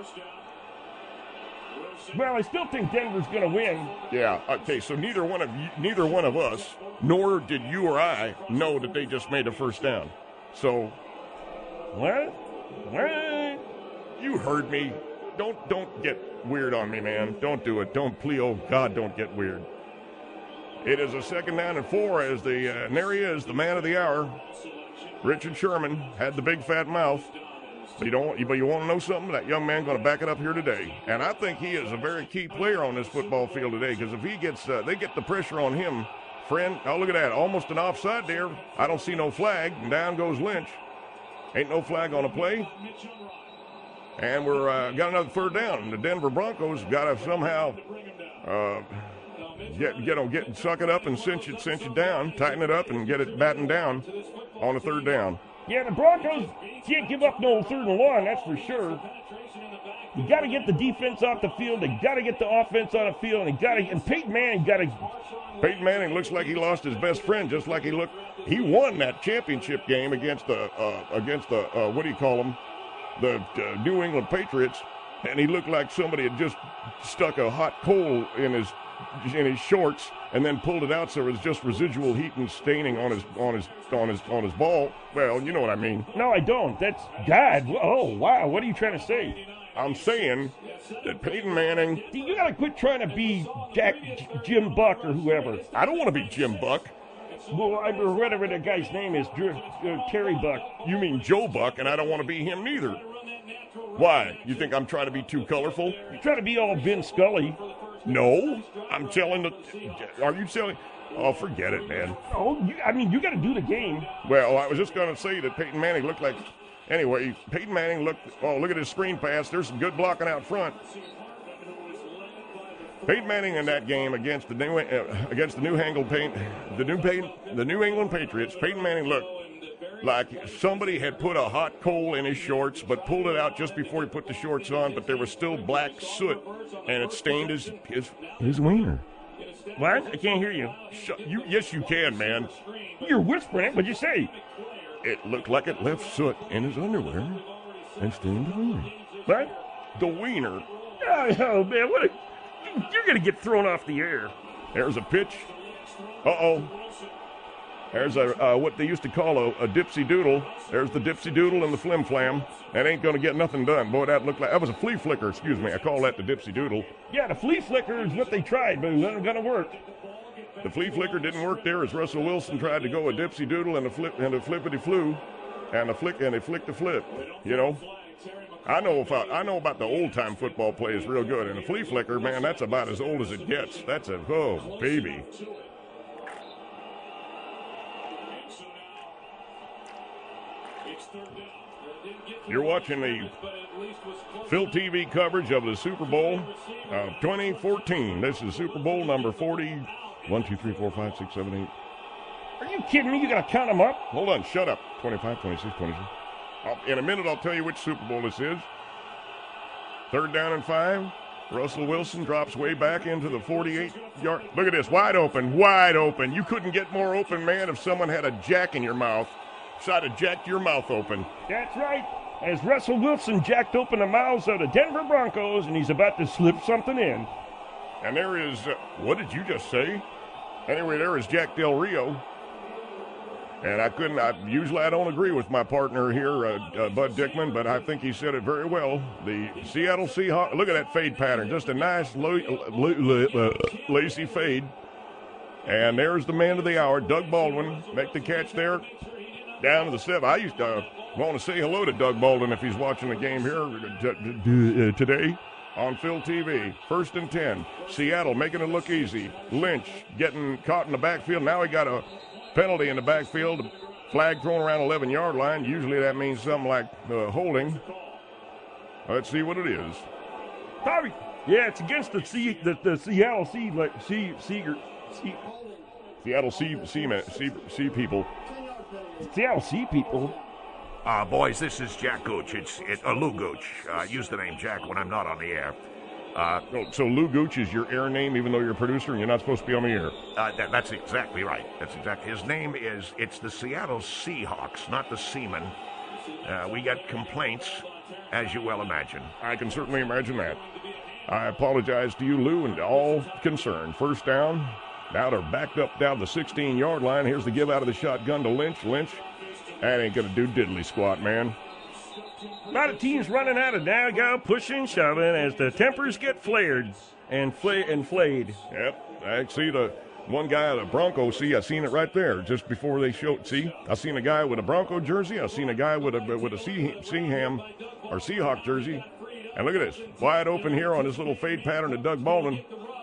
Well, I still think Denver's going to win. Yeah. Okay. So neither one of you, neither one of us, nor did you or I, know that they just made a first down. So what? What? You heard me. Don't don't get weird on me, man. Don't do it. Don't, please, oh God, don't get weird. It is a second down and four as the, uh, and there he is, the man of the hour. Richard Sherman had the big fat mouth. But you don't. But you want to know something? That young man going to back it up here today, and I think he is a very key player on this football field today. Because if he gets, uh, they get the pressure on him, friend. Oh, look at that! Almost an offside there. I don't see no flag, and down goes Lynch. Ain't no flag on the play. And we're uh, got another third down. The Denver Broncos got to somehow uh, get get them get suck it up and cinch it cinch it down, tighten it up, and get it battened down on the third down. Yeah, the Broncos can't give up no third and long. That's for sure. You got to get the defense off the field. They got to get the offense on the field. And got to. And Peyton Manning got to. Peyton Manning looks like he lost his best friend, just like he looked. He won that championship game against the uh, against the uh, what do you call them? The uh, New England Patriots. and he looked like somebody had just stuck a hot coal in his in his shorts and then pulled it out so it was just residual heat and staining on his on his on his on his ball. Well, you know what I mean. No, I don't. That's God. Oh, wow. What are you trying to say? I'm saying that Peyton Manning. You got to quit trying to be Jack, Jim Buck or whoever. I don't want to be Jim Buck. Well, I, or whatever the guy's name is, Drew, uh, Terry Buck. You mean Joe Buck, and I don't want to be him neither. Why? You think I'm trying to be too colorful? You're trying to be all Vin Scully. No, I'm telling the. Are you telling? Oh, forget it, man. Oh, you, I mean, you got to do the game. Well, I was just going to say that Peyton Manning looked like. Anyway, Peyton Manning looked. Oh, look at his screen pass. There's some good blocking out front. Peyton Manning in that game against the New uh, against the New England Paint, the New Peyton, the New England Patriots. Peyton Manning looked like somebody had put a hot coal in his shorts, but pulled it out just before he put the shorts on. But there was still black soot, and it stained his his his wiener. What? I can't hear you. Shut, you yes, you can, man. You're whispering it. What'd you say? It looked like it left soot in his underwear and stained the wiener. What? The wiener. Oh, oh man, what? A, you're gonna get thrown off the air. There's a pitch. Uh oh. There's a uh, what they used to call a, a dipsy doodle. There's the dipsy doodle and the flim flam. That ain't gonna get nothing done. Boy, that looked like that was a flea flicker. Excuse me. I call that the dipsy doodle. Yeah, the flea flicker is what they tried, but it wasn't gonna work. The flea flicker didn't work there as Russell Wilson tried to go a dipsy doodle and a flip and a flippity flew, and a flick and a flick the flip. You know, I know if I, I know about the old time football players real good, and a flea flicker, man, that's about as old as it gets. That's a oh baby. You're watching the Phil T V coverage of the Super Bowl of twenty fourteen. This is Super Bowl number forty. One, two, three, four, five, six, seven, eight. Are you kidding me? You gotta count them up? Hold on, shut up. twenty-five, twenty-six, twenty-seven. I'll, in a minute, I'll tell you which Super Bowl this is. Third down and five. Russell Wilson drops way back into the forty-eight yard. Look at this, wide open, wide open. You couldn't get more open, man, if someone had a jack in your mouth. Tried to jack your mouth open. That's right. As Russell Wilson jacked open the mouths of the Denver Broncos, and he's about to slip something in. And there is, uh, what did you just say? Anyway, there is Jack Del Rio. And I couldn't, I, usually I don't agree with my partner here, uh, uh, Bud Dickman, but I think he said it very well. The Seattle Seahawks, look at that fade pattern. Just a nice, lo- lo- lo- uh, lacy fade. And there's the man of the hour, Doug Baldwin. Make the catch there. Down to the seven. I used to uh, want to say hello to Doug Baldwin if he's watching the game here uh, today on Phil T V. First and ten. Seattle making it look easy. Lynch getting caught in the backfield. Now he got a penalty in the backfield. Flag thrown around eleven-yard line. Usually that means something like uh, holding. Let's see what it is. Bobby. Yeah, it's against the C, the, the Seattle Sea, like Sea, Seager, Sea, Seattle Sea, Sea, Sea, Sea people. Seattle Sea people. Uh, boys, this is Jack Gooch. It's it, uh, Lou Gooch. I uh, use the name Jack when I'm not on the air. Uh, oh, so Lou Gooch is your air name, even though you're a producer and you're not supposed to be on the air. Uh, that, that's exactly right. That's exactly. His name is. It's the Seattle Seahawks, not the Seamen. Uh, we got complaints, as you well imagine. I can certainly imagine that. I apologize to you, Lou, and to all concerned. First down. Now they're backed up down the sixteen-yard line. Here's the give out of the shotgun to Lynch. Lynch, that ain't going to do diddly squat, man. A lot of teams running out of now, go pushing, shoving as the tempers get flared and fla- and flayed. Yep, I see the one guy, the Bronco, see, I seen it right there just before they showed. See, I seen a guy with a Bronco jersey. I seen a guy with a with a Sea, Seaham or Seahawk jersey. And look at this, wide open here on this little fade pattern to Doug Baldwin.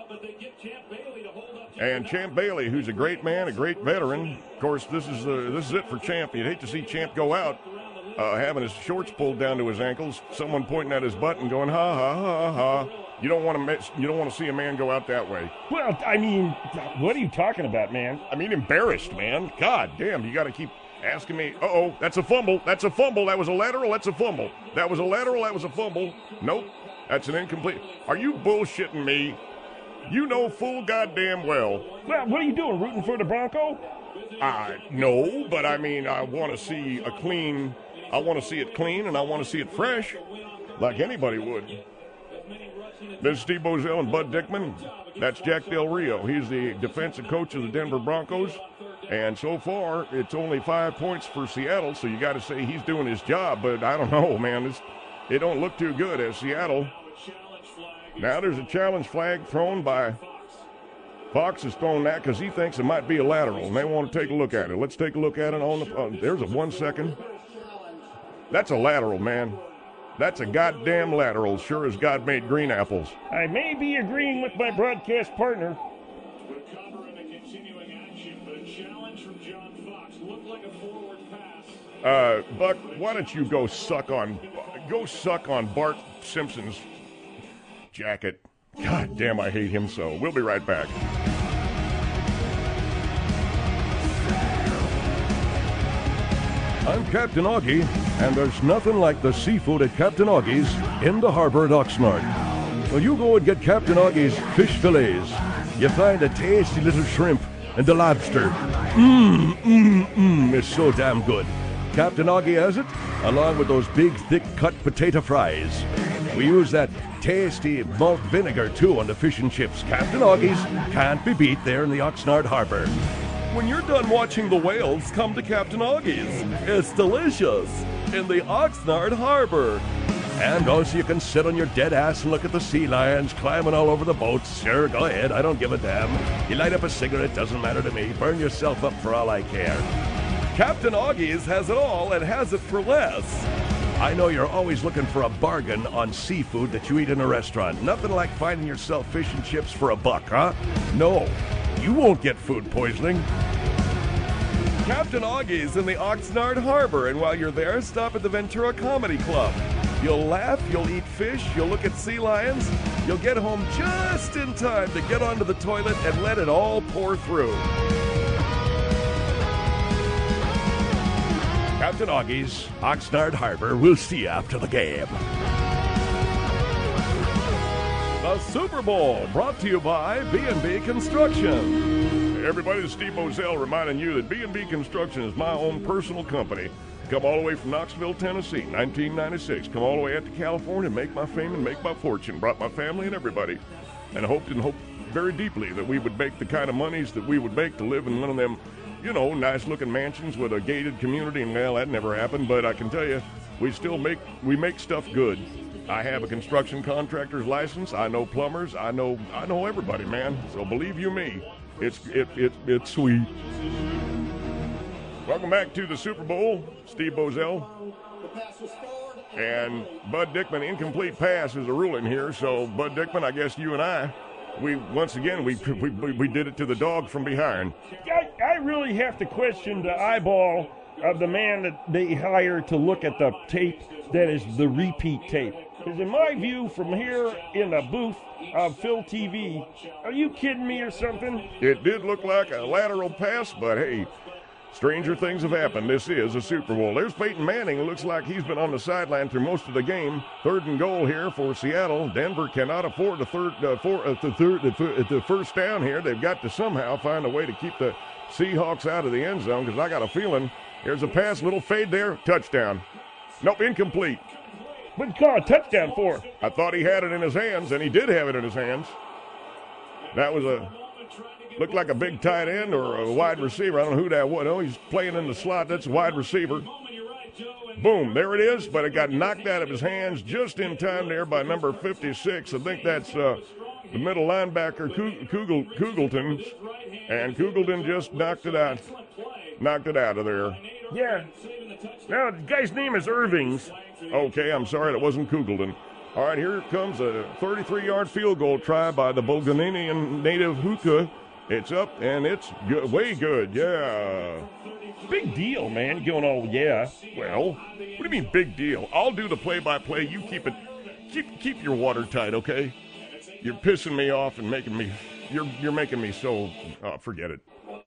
And Champ Bailey, who's a great man, a great veteran. Of course, this is uh, this is it for Champ. You'd hate to see Champ go out uh, having his shorts pulled down to his ankles, someone pointing at his butt and going, ha, ha, ha, ha. You don't want to you don't want to see a man go out that way. Well, I mean, what are you talking about, man? I mean, embarrassed, man. God damn, you got to keep asking me, uh-oh, that's a fumble. That's a fumble. That was a lateral. That's a fumble. That was a lateral. That was a fumble. Nope, that's an incomplete. Are you bullshitting me? You know full goddamn well. Well, what are you doing, rooting for the Bronco? Uh, no, but I mean, I want to see a clean, I want to see it clean, and I want to see it fresh, like anybody would. This is Steve Bozell and Bud Dickman. That's Jack Del Rio. He's the defensive coach of the Denver Broncos. And so far, it's only five points for Seattle, so you got to say he's doing his job. But I don't know, man. It's, it don't look too good as Seattle. Now there's a challenge flag thrown by Fox has thrown that because he thinks it might be a lateral, and they want to take a look at it. Let's take a look at it on the uh, there's a one second. That's a lateral, man. That's a goddamn lateral, sure as God made green apples. I may be agreeing with my broadcast partner. Uh, Buck, why don't you go suck on, go suck on Bart Simpson's jacket? God damn, I hate him so. We'll be right back. I'm Captain Augie, and there's nothing like the seafood at Captain Augie's in the harbor at Oxnard. When you go and get Captain Augie's fish fillets, you find a tasty little shrimp and the lobster. Mmm, mmm, mmm, it's so damn good. Captain Augie has it, along with those big, thick-cut potato fries. We use that tasty malt vinegar, too, on the fish and chips. Captain Augie's can't be beat there in the Oxnard Harbor. When you're done watching the whales, come to Captain Augie's. It's delicious in the Oxnard Harbor. And also you can sit on your dead ass and look at the sea lions climbing all over the boats. Sure, go ahead, I don't give a damn. You light up a cigarette, doesn't matter to me. Burn yourself up for all I care. Captain Augie's has it all and has it for less. I know you're always looking for a bargain on seafood that you eat in a restaurant. Nothing like finding yourself fish and chips for a buck, huh? No, you won't get food poisoning. Captain Augie's in the Oxnard Harbor, and while you're there, stop at the Ventura Comedy Club. You'll laugh, you'll eat fish, you'll look at sea lions, you'll get home just in time to get onto the toilet and let it all pour through. Captain Augie's, Oxnard Harbor. We'll see you after the game. The Super Bowl, brought to you by B and B Construction. Hey everybody, this is Steve Bozell reminding you that B and B Construction is my own personal company. Come all the way from Knoxville, Tennessee, nineteen ninety-six. Come all the way out to California, make my fame and make my fortune. Brought my family and everybody. And hoped and hoped very deeply that we would make the kind of monies that we would make to live in one of them, you know, nice-looking mansions with a gated community. And, well, that never happened. But I can tell you, we still make, we make stuff good. I have a construction contractor's license. I know plumbers. I know, I know everybody, man. So believe you me, it's, it, it, it's sweet. Welcome back to the Super Bowl. Steve Bozell. And Bud Dickman, incomplete pass is a ruling here. So, Bud Dickman, I guess you and I, we once again, we we, we did it to the dog from behind. I, I really have to question the eyeball of the man that they hire to look at the tape that is the repeat tape. Because in my view, from here in the booth of Phil T V, are you kidding me or something? It did look like a lateral pass, but hey, stranger things have happened. This is a Super Bowl. There's Peyton Manning. It looks like he's been on the sideline through most of the game. Third and goal here for Seattle. Denver cannot afford the third, uh, four, uh, the third, the, the first down here. They've got to somehow find a way to keep the Seahawks out of the end zone, because I got a feeling there's a pass, little fade there, touchdown. Nope, incomplete. What'd you call a touchdown for? I thought he had it in his hands, and he did have it in his hands. That was a, looked like a big tight end or a wide receiver. I don't know who that was. Oh, he's playing in the slot. That's a wide receiver. Boom, there it is, but it got knocked out of his hands just in time there by number fifty-six. I think that's uh, the middle linebacker, Kugel, Kugelton, and Kugelton just knocked it out, knocked it out of there. Yeah. Now, the guy's name is Irvings. Okay, I'm sorry, that wasn't Kugelton. All right, here comes a thirty-three-yard field goal try by the Bulgarian native Huka. It's up, and it's good, way good, yeah. Big deal, man. Going, oh, yeah. Well, what do you mean big deal? I'll do the play-by-play. You keep it, keep keep your water tight, okay? You're pissing me off and making me, you're you're making me so, oh, forget it.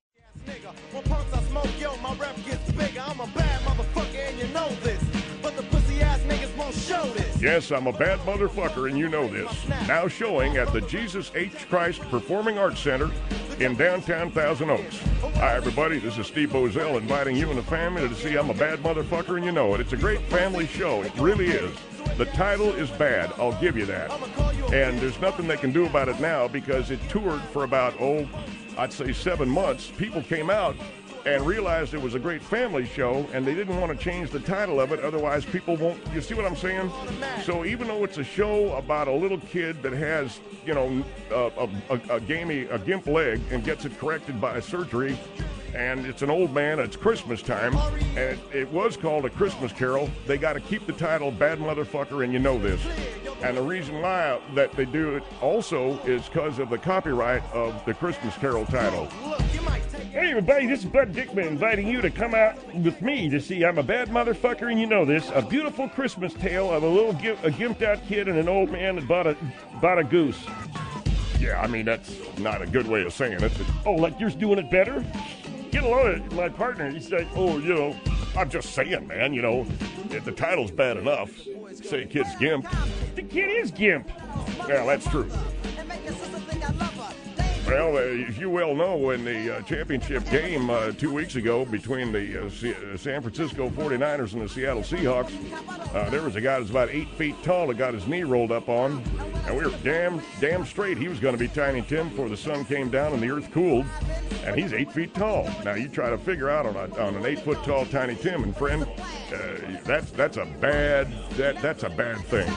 When punks I smoke, yo, my rep gets bigger. I'm a bad motherfucker and you know this. But the pussy ass niggas won't show this. Yes, I'm a bad motherfucker and you know this. Now showing at the Jesus H. Christ Performing Arts Center in downtown Thousand Oaks. Hi everybody, this is Steve Bozell inviting you and the family to see I'm a bad motherfucker and you know it. It's a great family show, it really is. The title is bad. I'll give you that. And there's nothing they can do about it now because it toured for about, oh, I'd say seven months. People came out and realized it was a great family show, and they didn't want to change the title of it. Otherwise, people won't. You see what I'm saying? So even though it's a show about a little kid that has, you know, a, a, a gamey, a gimp leg and gets it corrected by surgery, and it's an old man, it's Christmas time, and it, it was called A Christmas Carol, they got to keep the title Bad Motherfucker, and you know this. And the reason why that they do it also is because of the copyright of the Christmas Carol title. Hey everybody, this is Bud Dickman inviting you to come out with me to see I'm a Bad Motherfucker and you know this, a beautiful Christmas tale of a little gimp, a gimped out kid and an old man that bought a, bought a goose. Yeah, I mean, that's not a good way of saying it. Oh, like yours doing it better? Get a load of my partner. He's like, oh, you know, I'm just saying, man, you know, if the title's bad enough, say a kid's gimp. The kid is gimp. Yeah, that's true. Well, uh, as you well know, in the uh, championship game uh, two weeks ago between the uh, C- uh, San Francisco forty-niners and the Seattle Seahawks, uh, there was a guy that's about eight feet tall that got his knee rolled up on, and we were damn, damn straight he was going to be Tiny Tim before the sun came down and the earth cooled, and he's eight feet tall. Now, you try to figure out on, a, on an eight-foot-tall Tiny Tim, and friend, uh, that's that's a bad that that's a bad thing.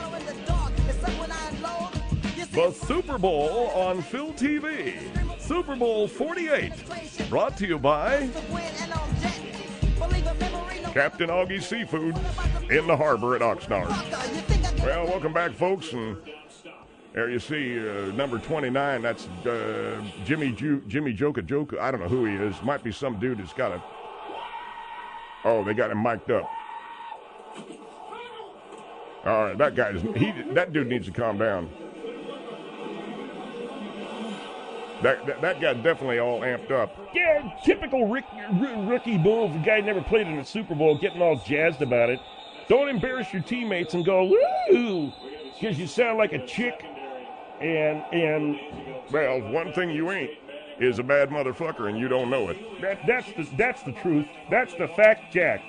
The Super Bowl on Phil T V. Super Bowl forty-eight. Brought to you by Captain Augie's Seafood in the harbor at Oxnard. Well, welcome back, folks. And there you see uh, number twenty-nine. That's uh, Jimmy Ju- Jimmy Joka Joka. I don't know who he is. Might be some dude that's got a... Oh, they got him mic'd up. All right, that guy's... He, that dude needs to calm down. That, that that got definitely all amped up. Yeah, typical Rick, r- rookie move. The guy never played in the Super Bowl, getting all jazzed about it. Don't embarrass your teammates and go, woo, because you sound like a chick. And, and well, one thing you ain't is a bad motherfucker, and you don't know it. That, that's the that's the truth. That's the fact, Jack.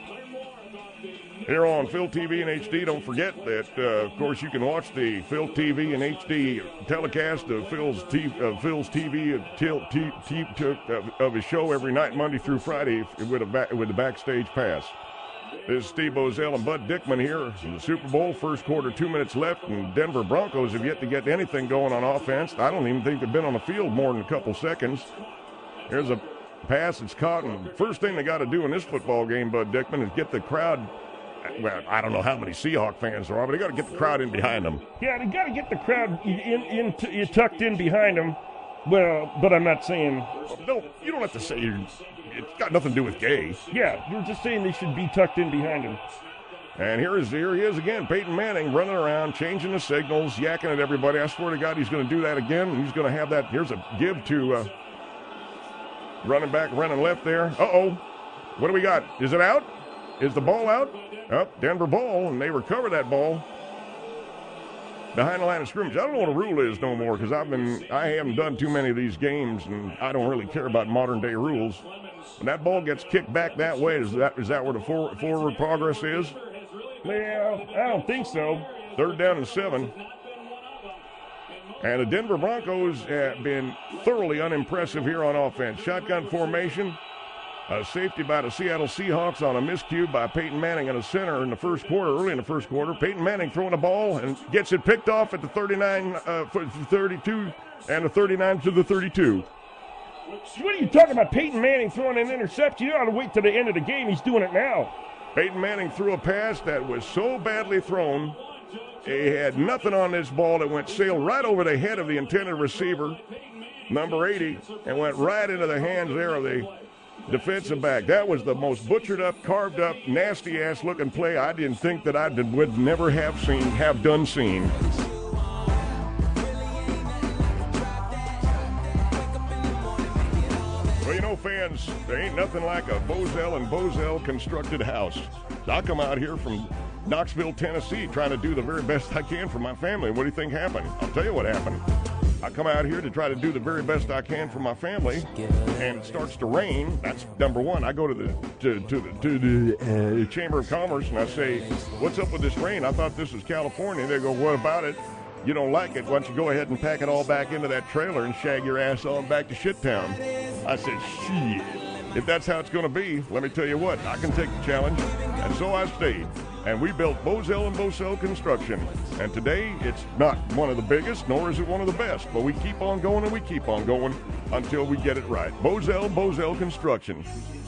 Here on Phil T V and H D, don't forget that, uh, of course, you can watch the Phil T V and H D telecast of Phil's, T- uh, Phil's T V uh, til- t- t- t- uh, of his show every night, Monday through Friday, with a ba- with the backstage pass. This is Steve Bozell and Bud Dickman here in the Super Bowl. First quarter, two minutes left, and Denver Broncos have yet to get anything going on offense. I don't even think they've been on the field more than a couple seconds. Here's a pass that's caught, and first thing they got to do in this football game, Bud Dickman, is get the crowd. Well, I don't know how many Seahawk fans there are, but they got to get the crowd in behind them. Yeah, they got to get the crowd in, in, in tucked in behind them. Well, but I'm not saying. No, you don't have to say you're, it's got nothing to do with gay. Yeah, you're just saying they should be tucked in behind him. And here is here he is again, Peyton Manning running around, changing the signals, yakking at everybody. I swear to God, he's going to do that again. And he's going to have that. Here's a give to uh, running back, running left there. Uh-oh. What do we got? Is it out? Is the ball out? Oh, Denver ball, and they recover that ball behind the line of scrimmage. I don't know what a rule is no more because I've been I haven't done too many of these games, and I don't really care about modern day rules. When that ball gets kicked back that way, is that is that where the for, forward progress is? Well, I don't think so. Third down and seven. And the Denver Broncos have been thoroughly unimpressive here on offense. Shotgun formation. A safety by the Seattle Seahawks on a miscue by Peyton Manning in a center in the first quarter, early in the first quarter. Peyton Manning throwing the ball and gets it picked off at the thirty-nine, uh, thirty-two, and the thirty-nine to the thirty-two. What are you talking about? Peyton Manning throwing an interception? You ought to wait till the end of the game. He's doing it now. Peyton Manning threw a pass that was so badly thrown, he had nothing on this ball that went sailed right over the head of the intended receiver, number eighty, and went right into the hands there of the defensive back. That was the most butchered up, carved up, nasty ass looking play I didn't think that I did, would never have seen, have done seen. Well, you know, fans, there ain't nothing like a Bozell and Bozell constructed house. I come out here from Knoxville, Tennessee, trying to do the very best I can for my family. What do you think happened? I'll tell you what happened. I come out here to try to do the very best I can for my family, and it starts to rain. That's number one. I go to the to, to the to the uh, Chamber of Commerce and I say, "What's up with this rain? I thought this was California." They go, "What about it? You don't like it? Why don't you go ahead and pack it all back into that trailer and shag your ass on back to Shittown?" I said, "Shit. If that's how it's going to be, let me tell you what, I can take the challenge." And so I stayed. And we built Bozell and Bozell Construction. And today, it's not one of the biggest, nor is it one of the best. But we keep on going and we keep on going until we get it right. Bozell, Bozell Construction.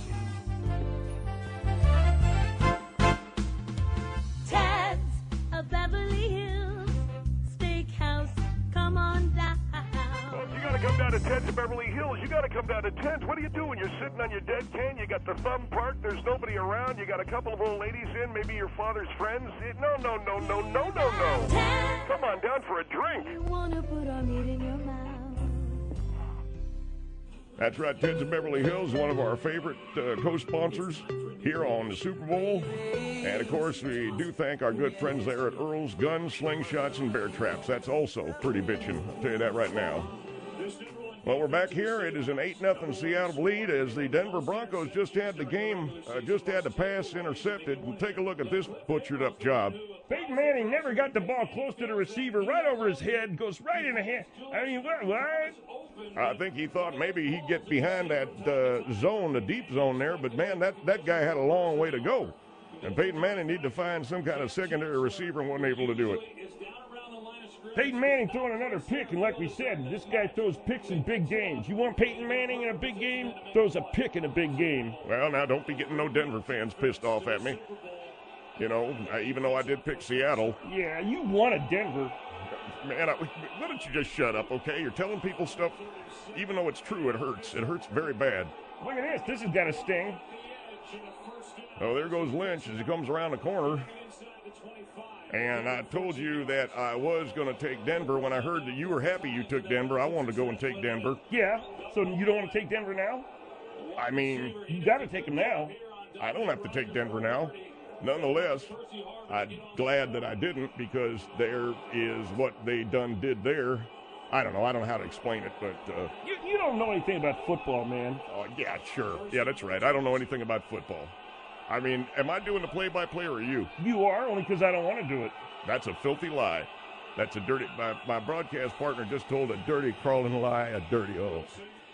Ted's of Beverly Hills Steakhouse. Come on down. Well, if you got to come down to Ted's of Beverly Hills, you got to come down to Ted's. What are you doing? You're sitting on your dead can. You got the thumb parked. There's nobody around. You got a couple of old ladies in, maybe your father's friends. It- No, no, no, no, no, no, no. Come on down for a drink. You wanna put our meat in your mouth. That's right, Ted's of Beverly Hills, one of our favorite uh, co-sponsors here on the Super Bowl. And, of course, we do thank our good friends there at Earl's Guns, Slingshots, and Bear Traps. That's also pretty bitchin', I'll tell you that right now. Well, we're back here. It is an eight nothing Seattle lead as the Denver Broncos just had the game, uh, just had the pass intercepted. And take a look at this butchered up job. Peyton Manning never got the ball close to the receiver, right over his head, goes right in the hand. I mean, what? what? I think he thought maybe he'd get behind that uh, zone, the deep zone there, but, man, that, that guy had a long way to go. And Peyton Manning needed to find some kind of secondary receiver and wasn't able to do it. Peyton Manning throwing another pick, and like we said, this guy throws picks in big games. You want Peyton Manning in a big game? Throws a pick in a big game. Well, now, don't be getting no Denver fans pissed off at me. You know, I, even though I did pick Seattle. Yeah, you wanted Denver. Man, I, why don't you just shut up, okay? You're telling people stuff, even though it's true, it hurts. It hurts very bad. Look at this. This has got a sting. Oh, there goes Lynch as he comes around the corner. And I told you that I was going to take Denver. When I heard that you were happy you took Denver, I wanted to go and take Denver. Yeah, so you don't want to take Denver now? I mean... You got to take him now. I don't have to take Denver now. Nonetheless, I'm glad that I didn't because there is what they done did there. I don't know. I don't know how to explain it, but... Uh, you, you don't know anything about football, man. Oh, yeah, sure. Yeah, that's right. I don't know anything about football. I mean, am I doing the play-by-play or are you? You are, only because I don't want to do it. That's a filthy lie. That's a dirty... My, my broadcast partner just told a dirty, crawling lie, a dirty oath.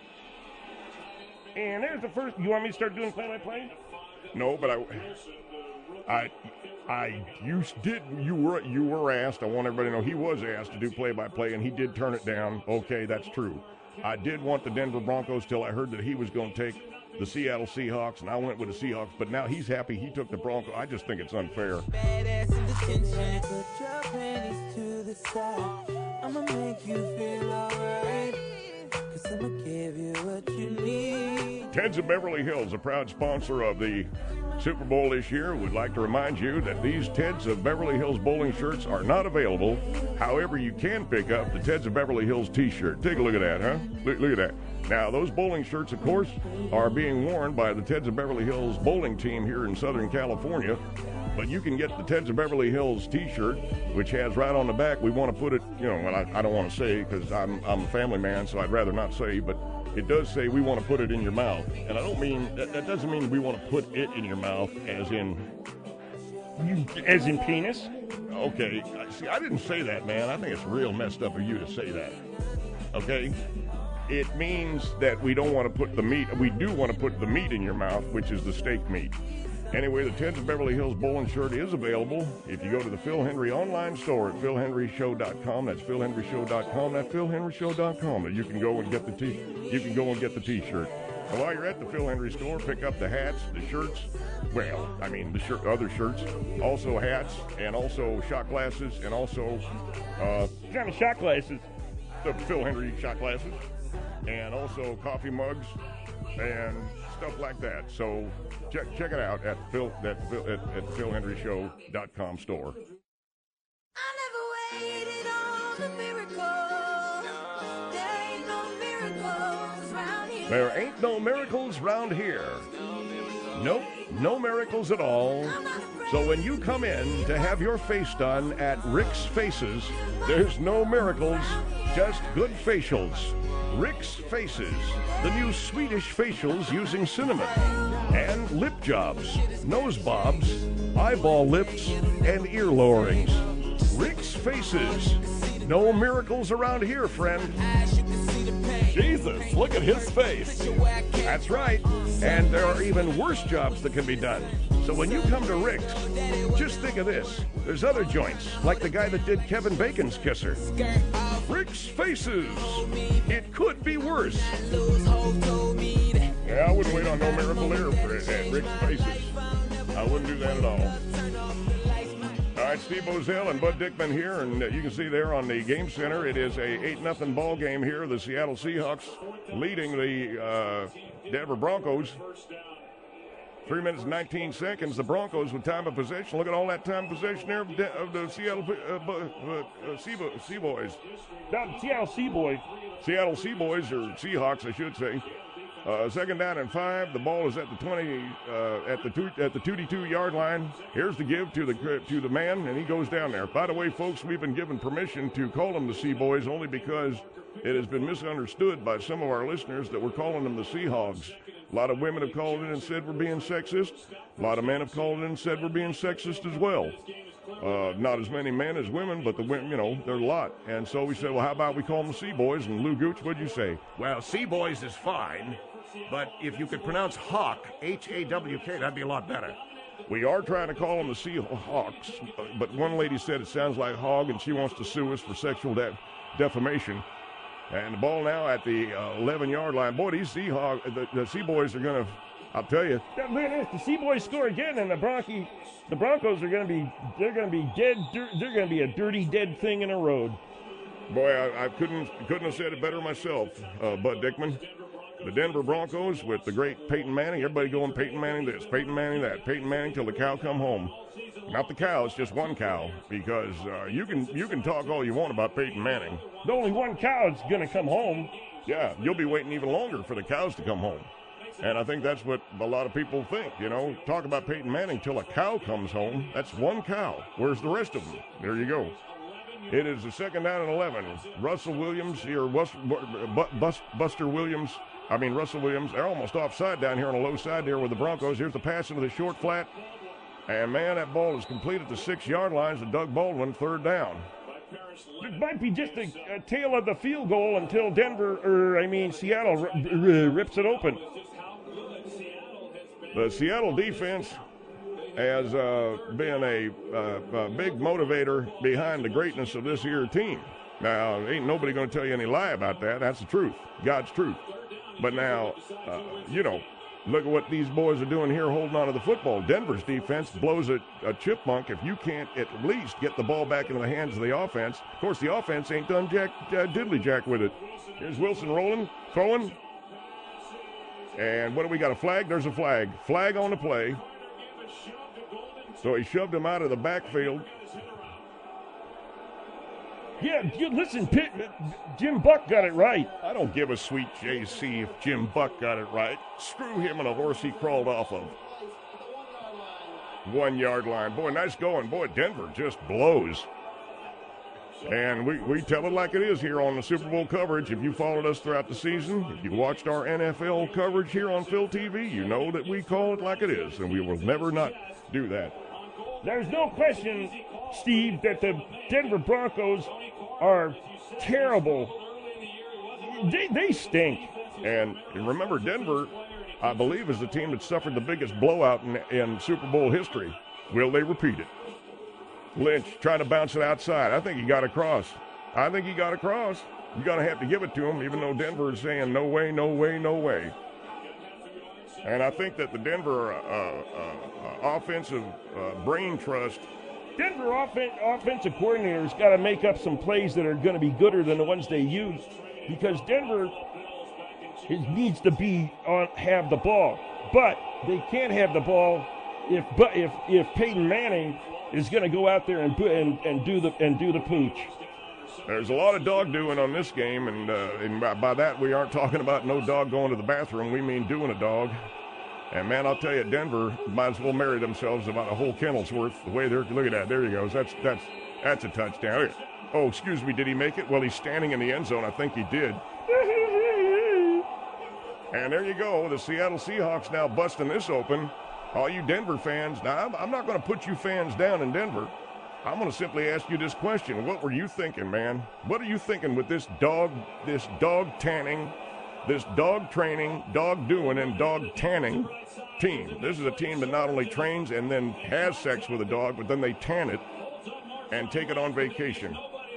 And there's the first... You want me to start doing play-by-play? No, but I... I... I... You did... You were, you were asked. I want everybody to know he was asked to do play-by-play, and he did turn it down. Okay, that's true. I did want the Denver Broncos till I heard that he was going to take the Seattle Seahawks, and I went with the Seahawks, but now he's happy he took the Broncos. I just think it's unfair. Badass in detention. Put your panties to the side. I'ma make you feel alright. Cause I'ma give you what you need. Ted's of Beverly Hills, a proud sponsor of the Super Bowl this year, would like to remind you that these Ted's of Beverly Hills bowling shirts are not available. However, you can pick up the Ted's of Beverly Hills t-shirt. Take a look at that, huh? Look, look at that. Now, those bowling shirts, of course, are being worn by the Ted's of Beverly Hills bowling team here in Southern California. But you can get the Ted's of Beverly Hills t-shirt, which has right on the back, we want to put it, you know, well, I, I don't want to say because I'm, I'm a family man, so I'd rather not say, but it does say we want to put it in your mouth. And I don't mean, that, that doesn't mean we want to put it in your mouth as in... You, as in penis? Okay, see, I didn't say that, man. I think it's real messed up of you to say that. Okay? It means that we don't want to put the meat, we do want to put the meat in your mouth, which is the steak meat. Anyway, the Ted's of Beverly Hills bowling shirt is available if you go to the Phil Henry online store at phil henry show dot com. That's phil henry show dot com. That's phil henry show dot com. And you can go and get the t you can go and get the t-shirt. And while you're at the Phil Henry store, pick up the hats, the shirts. Well, I mean the shirt, other shirts, also hats, and also shot glasses, and also uh, what kind of shot glasses? The Phil Henry shot glasses, and also coffee mugs and stuff like that. So check check it out at Phil at, Phil, at, at the phil henry show dot com store. I never waited on a miracle. There ain't no miracles around here. There ain't no miracles round here. Nope, no miracles at all. So when you come in to have your face done at Rick's Faces, there's no miracles just good facials. Rick's Faces, the new Swedish facials using cinnamon. And lip jobs, nose bobs, eyeball lips, and ear lowerings. Rick's Faces. No miracles around here, friend. Jesus, look at his face. That's right. And there are even worse jobs that can be done. So when you come to Rick's, just think of this. There's other joints, like the guy that did Kevin Bacon's kisser. Rick's Faces. It could be worse. Yeah, I wouldn't wait on no miracle here for it at Rick's Faces. I wouldn't do that at all. All right, Steve Bozell and Bud Dickman here, and uh, you can see there on the game center, it is a eight nothing ball game here. The Seattle Seahawks leading the uh, Denver Broncos. Three minutes and nineteen seconds. The Broncos with time of possession. Look at all that time of possession there of, De- of the Seattle uh, uh, uh, Sea- Seaboys. Not Seattle Seaboys. Seattle Seaboys, or Seahawks, I should say. Uh, second down and five. The ball is at the twenty, uh, at the two, at the twenty-two yard line. Here's the give to the to the man, and he goes down there. By the way, folks, we've been given permission to call them the Seaboys only because it has been misunderstood by some of our listeners that we're calling them the Seahogs. A lot of women have called in and said we're being sexist. A lot of men have called in and said we're being sexist as well. Uh, not as many men as women, but the women, you know, there's a lot. And so we said, well, how about we call them the Seaboys? And Lou Gooch, what'd you say? Well, Seaboys is fine. But if you could pronounce Hawk, H A W K, that'd be a lot better. We are trying to call them the Seahawks, but one lady said it sounds like hog, and she wants to sue us for sexual de- defamation. And the ball now at the eleven-yard uh, line. Boy, these Seahawks, the, the Seaboys are going to, I'll tell you. Yeah, look at this. The Seaboys score again, and the Bronchi, the Broncos are going to be, they're going to be dead, dir- they're going to be a dirty, dead thing in a road. Boy, I, I couldn't couldn't have said it better myself, uh, Bud Dickman. The Denver Broncos with the great Peyton Manning. Everybody going Peyton Manning this, Peyton Manning that, Peyton Manning till the cow come home. Not the cow, it's just one cow, because uh, you can you can talk all you want about Peyton Manning. The only one cow is going to come home. Yeah, you'll be waiting even longer for the cows to come home. And I think that's what a lot of people think, you know. Talk about Peyton Manning till a cow comes home. That's one cow. Where's the rest of them? There you go. It is the second down and eleven. Russell Williams, or Buster Williams, I mean, Russell Williams, they're almost offside down here on the low side there with the Broncos. Here's the pass into the short flat. And, man, that ball is complete at the six-yard line to Doug Baldwin, third down. It might be just a, a tail of the field goal until Denver, or I mean Seattle, r- r- rips it open. The Seattle defense has uh, been a, uh, a big motivator behind the greatness of this here team. Now, ain't nobody going to tell you any lie about that. That's the truth, God's truth. But now, uh, you know, look at what these boys are doing here holding on to the football. Denver's defense blows a, a chipmunk if you can't at least get the ball back into the hands of the offense. Of course, the offense ain't done jack, uh, diddly jack with it. Here's Wilson rolling, throwing. And what do we got, a flag? There's a flag. Flag on the play. So he shoved him out of the backfield. Yeah, you, listen, Pitt, Jim Buck got it right. I don't give a sweet J C if Jim Buck got it right. Screw him and a horse he crawled off of. One yard line. Boy, nice going. Boy, Denver just blows. And we, we tell it like it is here on the Super Bowl coverage. If you followed us throughout the season, if you watched our N F L coverage here on Phil T V, you know that we call it like it is, and we will never not do that. There's no question, Steve, that the Denver Broncos are terrible. They, they stink. And, and remember, Denver, I believe, is the team that suffered the biggest blowout in, in Super Bowl history. Will they repeat it? Lynch trying to bounce it outside. I think he got across. I think he got across. You're going to have to give it to him, even though Denver is saying no way, no way, no way. And I think that the Denver uh, uh, uh, offensive uh, brain trust. Denver offen- offensive coordinators got to make up some plays that are going to be gooder than the ones they use, because Denver it needs to be on have the ball, but they can't have the ball if but if if Peyton Manning is going to go out there and, and and do the and do the pooch. There's a lot of dog doing on this game, and, uh, and by, by that we aren't talking about no dog going to the bathroom. We mean doing a dog. And, man, I'll tell you, Denver might as well marry themselves about a whole kennel's worth. The way they're – look at that. There he goes. That's that's that's a touchdown. Oh, excuse me, did he make it? Well, he's standing in the end zone. I think he did. And there you go. The Seattle Seahawks now busting this open. All you Denver fans, now I'm, I'm not going to put you fans down in Denver. I'm going to simply ask you this question. What were you thinking, man? What are you thinking with this dog, this dog tanning, this dog training, dog doing, and dog tanning team? This is a team that not only trains and then has sex with a dog, but then they tan it and take it on vacation.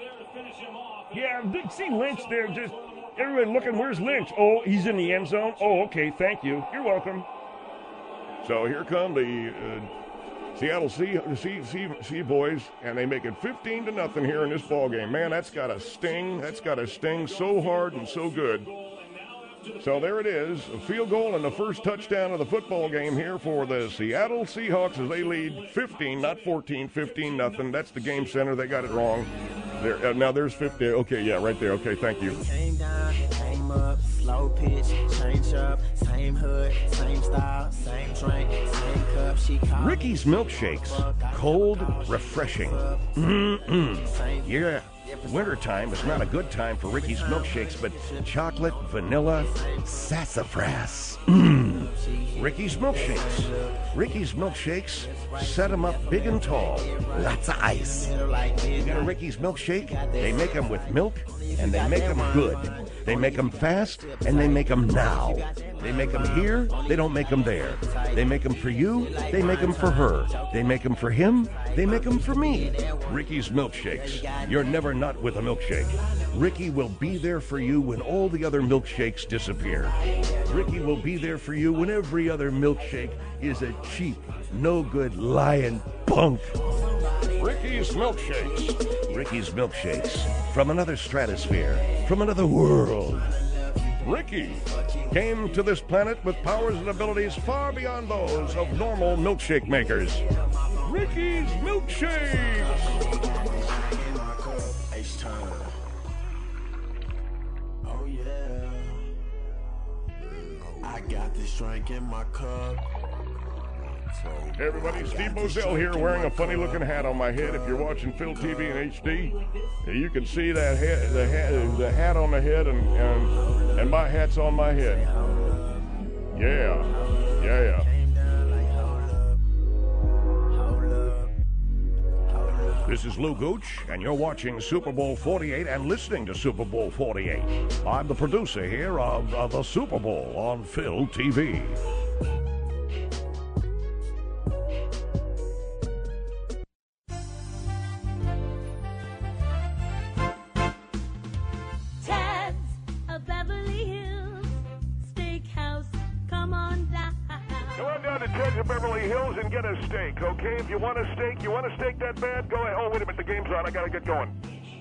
Yeah, see Lynch there, just everybody looking, where's Lynch? Oh, he's in the end zone? Oh, okay, thank you. You're welcome. So here come the uh, Seattle Sea, sea, sea, sea Boys, and they make it fifteen to nothing here in this ball game. Man, that's got to sting. That's got to sting so hard and so good. So there it is, a field goal and the first touchdown of the football game here for the Seattle Seahawks as they lead fifteen, not fourteen, fifteen nothing. That's the game center. They got it wrong. There, uh, now there's fifty. Okay, yeah, right there. Okay, thank you. Came down, came up, slow pitch, change up, same hood, same style, same drink, same cup. She called Ricky's Milkshakes, cold, refreshing. Mm-mm. Yeah. Wintertime is not a good time for Ricky's Milkshakes, but chocolate, vanilla, sassafras. Mm. Ricky's Milkshakes. Ricky's Milkshakes, set them up big and tall. Lots of ice. You got a Ricky's Milkshake? They make them with milk, and they make them good. They make them fast, and they make them now. They make them here, they don't make them there. They make them for you, they make them for her. They make them for him, they make them for me. Ricky's Milkshakes. You're never not with a milkshake. Ricky will be there for you when all the other milkshakes disappear. Ricky will be there for you when every other milkshake is a cheap, no-good, lying punk. Ricky's Milkshakes. Ricky's Milkshakes. From another stratosphere. From another world. Ricky came to this planet with powers and abilities far beyond those of normal milkshake makers. Ricky's Milkshakes. Oh yeah, I got this drink in my cup. Hey everybody, Steve Moselle here wearing a funny-looking hat on my head. If you're watching Phil T V in H D, you can see that head, the, hat, the hat on the head, and, and, and my hat's on my head. Yeah, yeah, yeah. This is Lou Gooch, and you're watching Super Bowl forty-eight and listening to Super Bowl forty-eight. I'm the producer here of, of the Super Bowl on Phil T V. Ted's of Beverly Hills Steakhouse. Come on down. Come on down to Ted's of Beverly Hills and get a steak, okay? If you want a steak, you want a steak that bad? Go ahead. Oh, wait a minute, the game's on. I gotta get going.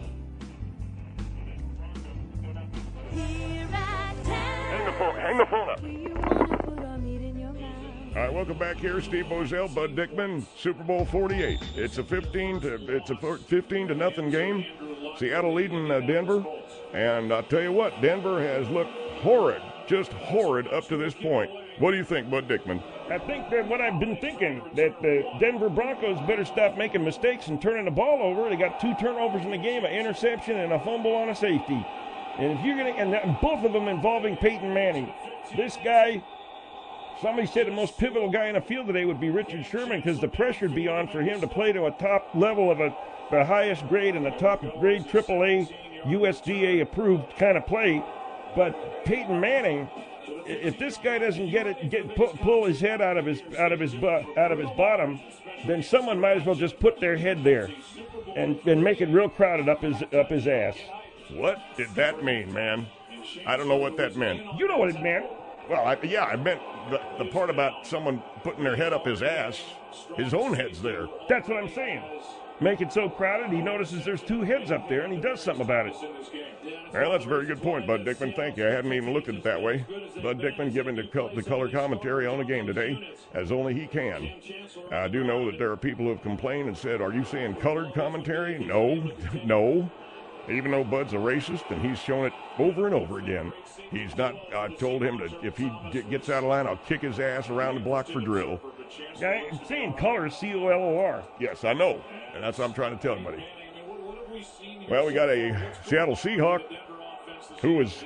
Here at Ted's. Hang the phone. Hang the phone up. Do you wanna put our meat in your mouth? All right, welcome back here, Steve Moselle, Bud Dickman, Super Bowl forty-eight. It's a fifteen to it's a fifteen to nothing game. Seattle leading uh, Denver, and I'll tell you what, Denver has looked horrid, just horrid up to this point. What do you think, Bud Dickman? I think that what I've been thinking, that the Denver Broncos better stop making mistakes and turning the ball over. They got two turnovers in the game, an interception and a fumble on a safety. And if you're gonna, and that, both of them involving Peyton Manning. This guy, somebody said the most pivotal guy in the field today would be Richard Sherman, because the pressure would be on for him to play to a top level of a the highest grade and the top grade triple A U S D A approved kind of play. But Peyton Manning, if this guy doesn't get it, get pull, pull his head out of his out of his butt, out of his bottom, then someone might as well just put their head there, and and make it real crowded up his up his ass. What did that mean, man? I don't know what that meant. You know what it meant. Well, I, yeah, I meant the, the part about someone putting their head up his ass. His own head's there. That's what I'm saying. Make it so crowded, he notices there's two heads up there, and he does something about it. Well, that's a very good point, Bud Dickman. Thank you. I hadn't even looked at it that way. Bud Dickman giving the, co- the color commentary on the game today, as only he can. I do know that there are people who have complained and said, are you saying colored commentary? No, no. Even though Bud's a racist, and he's shown it over and over again. He's not, I told him that if he get, gets out of line, I'll kick his ass around the block for drill. Yeah, saying color is C O L O R. Yes, I know. And that's what I'm trying to tell everybody. Well, we got a Seattle Seahawk who was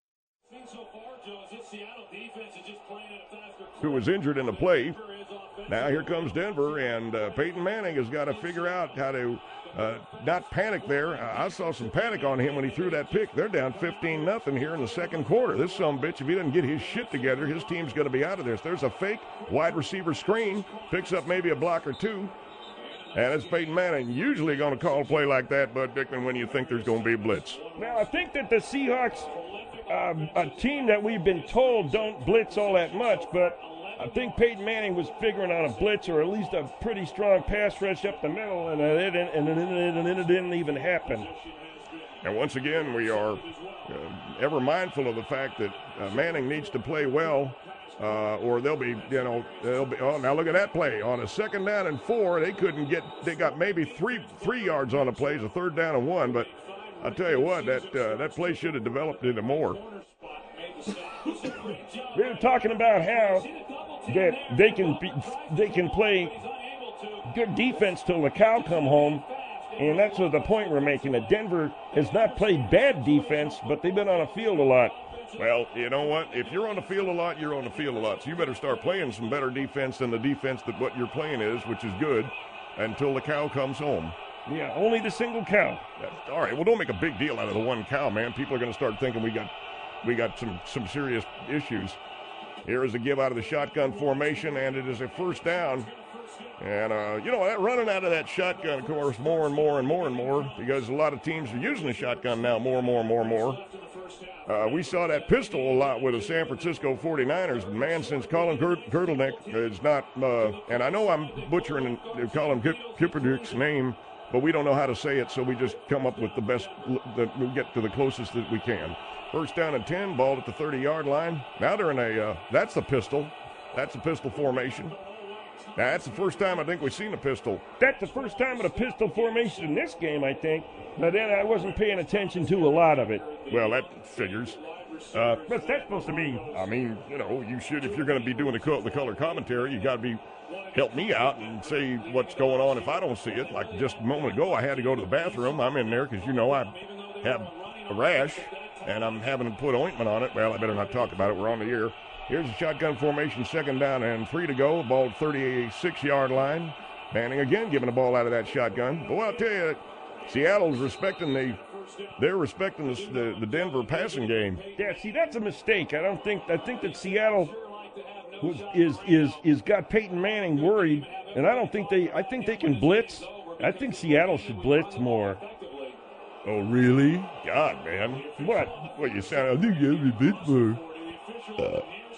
who was injured in the play. Now here comes Denver, and uh, Peyton Manning has got to figure out how to uh, not panic there. I saw some panic on him when he threw that pick. They're down fifteen nothing here in the second quarter. This sumbitch, if he doesn't get his shit together, his team's going to be out of this. There's a fake wide receiver screen, picks up maybe a block or two, and it's Peyton Manning usually going to call a play like that, Bud Dickman, when you think there's going to be a blitz. Well, I think that the Seahawks, um, a team that we've been told don't blitz all that much, but I think Peyton Manning was figuring on a blitz or at least a pretty strong pass rush up the middle, and it didn't, and it, and it didn't even happen. And once again, we are uh, ever mindful of the fact that uh, Manning needs to play well, uh, or they'll be, you know, they'll be. Oh, now look at that play on a second down and four. They couldn't get. They got maybe three three yards on the play. It's a third down and one. But I tell you what, that uh, that play should have developed into more. We were talking about how that they can be, they can play good defense till the cow come home, and that's what the point we're making. That Denver has not played bad defense, but they've been on the field a lot. Well, you know what? If you're on the field a lot, you're on the field a lot. So you better start playing some better defense than the defense that what you're playing is, which is good, until the cow comes home. Yeah, only the single cow. All right, well, don't make a big deal out of the one cow, man. People are going to start thinking we got we got some, some serious issues. Here is a give out of the shotgun formation, and it is a first down. And, uh, you know, that running out of that shotgun, of course, more and more and more and more, because a lot of teams are using the shotgun now more and more and more and more. Uh, we saw that pistol a lot with the San Francisco forty-niners. Man, since Colin Kaepernick is not, uh, and I know I'm butchering Colin Kaepernick's name, but we don't know how to say it, so we just come up with the best, that we get to the closest that we can. First down and ten, ball at the thirty-yard line. Now they're in a, uh, that's the pistol. That's the pistol formation. Now, that's the first time I think we've seen a pistol. That's the first time with a pistol formation in this game, I think. But then I wasn't paying attention to a lot of it. Well, that figures. Uh, What's that supposed to mean? I mean, you know, you should, if you're going to be doing the, co- the color commentary, you got to be, help me out and say what's going on if I don't see it. Like just a moment ago, I had to go to the bathroom. I'm in there because, you know, I have a rash, and I'm having to put ointment on it. Well, I better not talk about it. We're on the air. Here's the shotgun formation, second down and three to go. Ball at thirty-six-yard line. Manning again giving the ball out of that shotgun. But well, I'll tell you, Seattle's respecting the, they're respecting the, the, the Denver passing game. Yeah, see, that's a mistake. I don't think, I think that Seattle was, is, is, is got Peyton Manning worried, and I don't think they, I think they can blitz. I think Seattle should blitz more. Oh, really? God, man. What? Well, you sound, I think you have a bit more. Uh,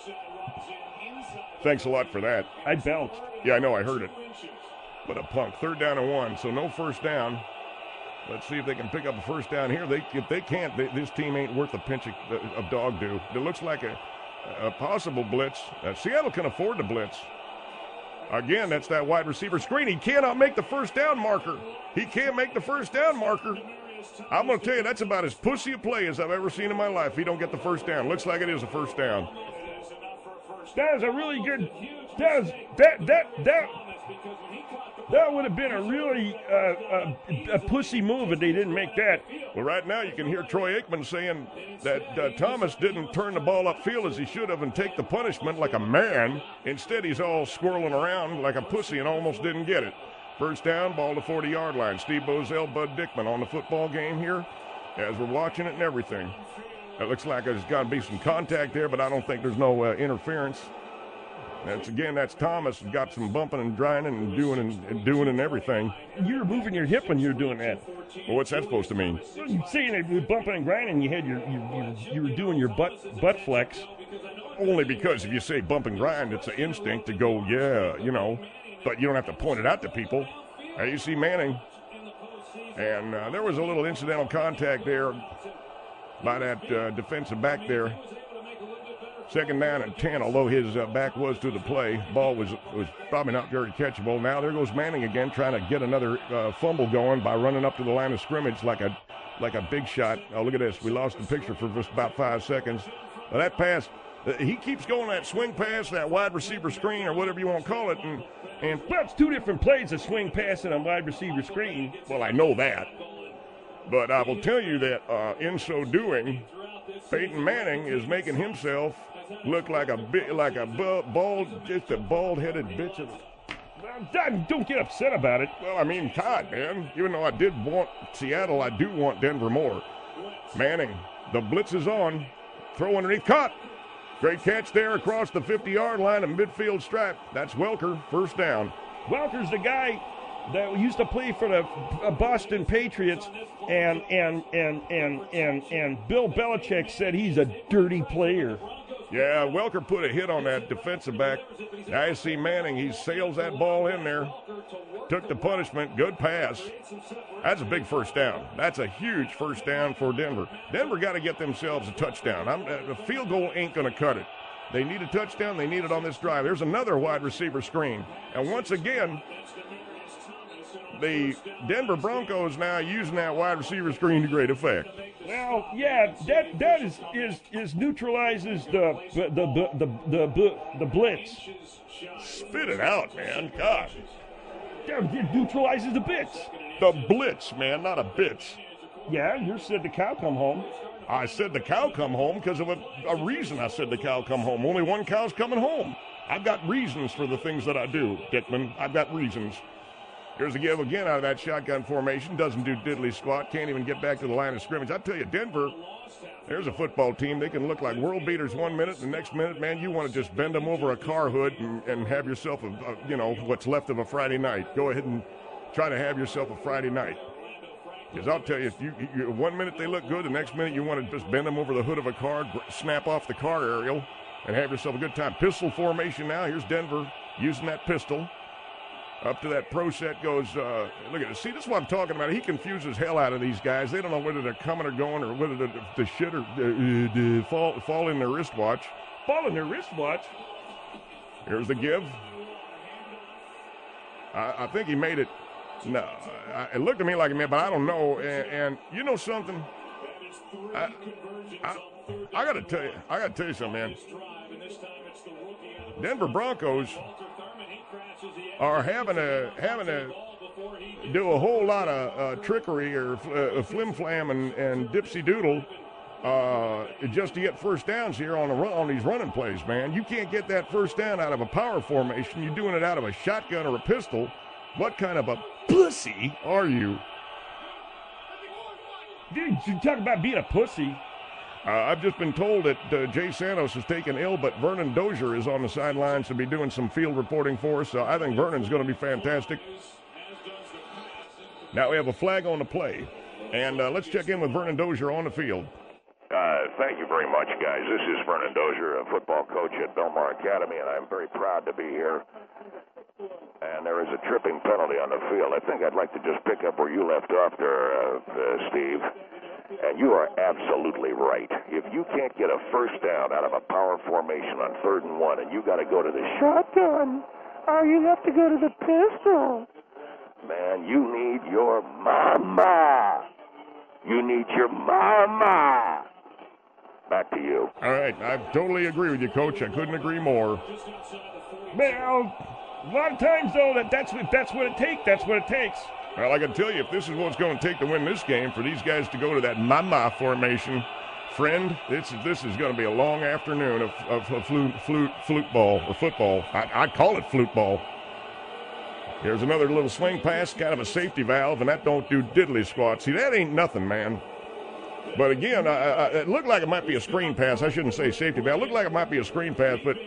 Thanks a lot for that. I belched. Yeah, I know, I heard it. But a punk. Third down and one, so no first down. Let's see if they can pick up a first down here. They, if they can't, they, this team ain't worth a pinch of, of dog do. It looks like a, a possible blitz. Uh, Seattle can afford to blitz. Again, that's that wide receiver screen. He cannot make the first down marker. He can't make the first down marker. I'm going to tell you, that's about as pussy a play as I've ever seen in my life. If he don't get the first down. Looks like it is a first down. That is a really good. That is that that that that would have been a really uh, a, a pussy move if they didn't make that. Well, right now you can hear Troy Aikman saying that uh, Thomas didn't turn the ball upfield as he should have and take the punishment like a man. Instead, he's all swirling around like a pussy and almost didn't get it. First down, ball to forty-yard line. Steve Bozell, Bud Dickman on the football game here as we're watching it and everything. It looks like there's got to be some contact there, but I don't think there's no uh, interference. That's again, that's Thomas. Got some bumping and grinding and doing and, and doing and everything. You're moving your hip when you're doing that. Well, what's that supposed to mean? You're saying it was bumping and grinding. You had your, you, you, you were doing your butt butt flex. Only because if you say bump and grind, it's an instinct to go, yeah, you know. But you don't have to point it out to people. Now you see Manning, and uh, there was a little incidental contact there by that uh, defensive back there. Second down and ten, although his uh, back was to the play. Ball was was probably not very catchable. Now there goes Manning again, trying to get another uh, fumble going by running up to the line of scrimmage like a like a big shot. Oh, look at this. We lost the picture for just about five seconds. Well, that pass, uh, he keeps going that swing pass, that wide receiver screen, or whatever you want to call it. And, and well, it's two different plays, a swing pass and a wide receiver screen. Well, I know that. But I will tell you that uh, in so doing, Peyton Manning is making himself look like a bit like a bu- bald, just a bald-headed bitch of. Well, don't get upset about it. Well, I mean, God, man. Even though I did want Seattle, I do want Denver more. Manning, the blitz is on. Throw underneath, caught. Great catch there across the fifty-yard line and midfield stripe. That's Welker, first down. Welker's the guy that used to play for the uh, Boston Patriots, and and and and and and Bill Belichick said he's a dirty player. Yeah, Welker put a hit on that defensive back. Now you see Manning, he sails that ball in there. Took the punishment, good pass. That's a big first down. That's a huge first down for Denver. Denver got to get themselves a touchdown. I'm, uh, the field goal ain't going to cut it. They need a touchdown. They need it on this drive. There's another wide receiver screen. And once again, the Denver Broncos now using that wide receiver screen to great effect. Well, yeah, that that is is, is neutralizes the the the the the, the, the blitz. Spit it out, man. God. It neutralizes the bits. The blitz, man, not a bits. Yeah, you said the cow come home. I said the cow come home because of a, a reason I said the cow come home. Only one cow's coming home. I've got reasons for the things that I do, Dickman. I've got reasons. Here's a give again out of that shotgun formation. Doesn't do diddly squat. Can't even get back to the line of scrimmage. I tell you, Denver, there's a football team. They can look like world beaters one minute. The next minute, man, you want to just bend them over a car hood and, and have yourself, a, a, you know, what's left of a Friday night. Go ahead and try to have yourself a Friday night. Because I'll tell you, if you, you, one minute they look good, the next minute you want to just bend them over the hood of a car, snap off the car aerial, and have yourself a good time. Pistol formation now. Here's Denver using that pistol. Up to that pro set goes, uh, look at it. See, this is what I'm talking about. He confuses hell out of these guys. They don't know whether they're coming or going or whether the, the shit or uh, uh, fall, fall in their wristwatch. Fall in their wristwatch? Here's the give. I, I think he made it. No, I, it looked to me like he made it, but I don't know. And, and you know something? I, I, I got to tell you, I got to tell you something, man. Denver Broncos are having a having to do a whole lot of uh, trickery or uh, flim flam and, and dipsy doodle uh, just to get first downs here on a run, on these running plays, man. You can't get that first down out of a power formation. You're doing it out of a shotgun or a pistol. What kind of a pussy are you? Dude, you talk about being a pussy. Uh, I've just been told that uh, Jay Santos is taken ill, but Vernon Dozier is on the sidelines to be doing some field reporting for us. So I think Vernon's going to be fantastic. Now we have a flag on the play. And uh, let's check in with Vernon Dozier on the field. Uh, thank you very much, guys. This is Vernon Dozier, a football coach at Belmar Academy, and I'm very proud to be here. And there is a tripping penalty on the field. I think I'd like to just pick up where you left off there, uh, uh, Steve. And you are absolutely right. If you can't get a first down out of a power formation on third and one, and you got to go to the shotgun, or you have to go to the pistol, man, you need your mama. You need your mama. Back to you. All right, I totally agree with you, Coach. I couldn't agree more. Well, a lot of times, though, that that's what that's what it takes. That's what it takes. Well, I can tell you, if this is what it's going to take to win this game, for these guys to go to that mama formation, friend, this, this is going to be a long afternoon of, of, of flute, flute, flute ball, or football. I, I'd call it flute ball. Here's another little swing pass, kind of a safety valve, and that don't do diddly squat. See, that ain't nothing, man. But again, I, I, it looked like it might be a screen pass. I shouldn't say safety valve. It looked like it might be a screen pass, but...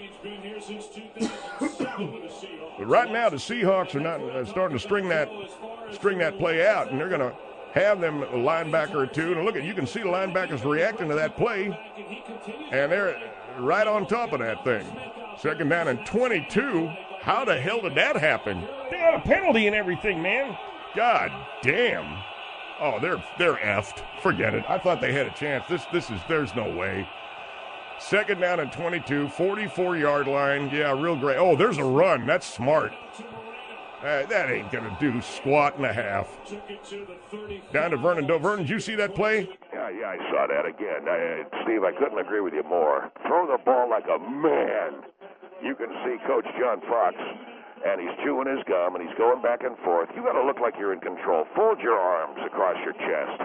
but right now, the Seahawks are not uh, starting to string that string that play out, and they're going to have them a linebacker or two. And look at, you can see the linebackers reacting to that play, and they're right on top of that thing. Second down and twenty-two. How the hell did that happen? They had a penalty and everything, man. God damn. Oh, they're they're effed. Forget it. I thought they had a chance. This this is there's no way. Second down and twenty-two, forty-four-yard line. Yeah, real great. Oh, there's a run. That's smart. Uh, that ain't going to do squat and a half. Down to Vernon. Vernon, did you see that play? Yeah, yeah, I saw that again. I, Steve, I couldn't agree with you more. Throw the ball like a man. You can see Coach John Fox, and he's chewing his gum, and he's going back and forth. You got to look like you're in control. Fold your arms across your chest.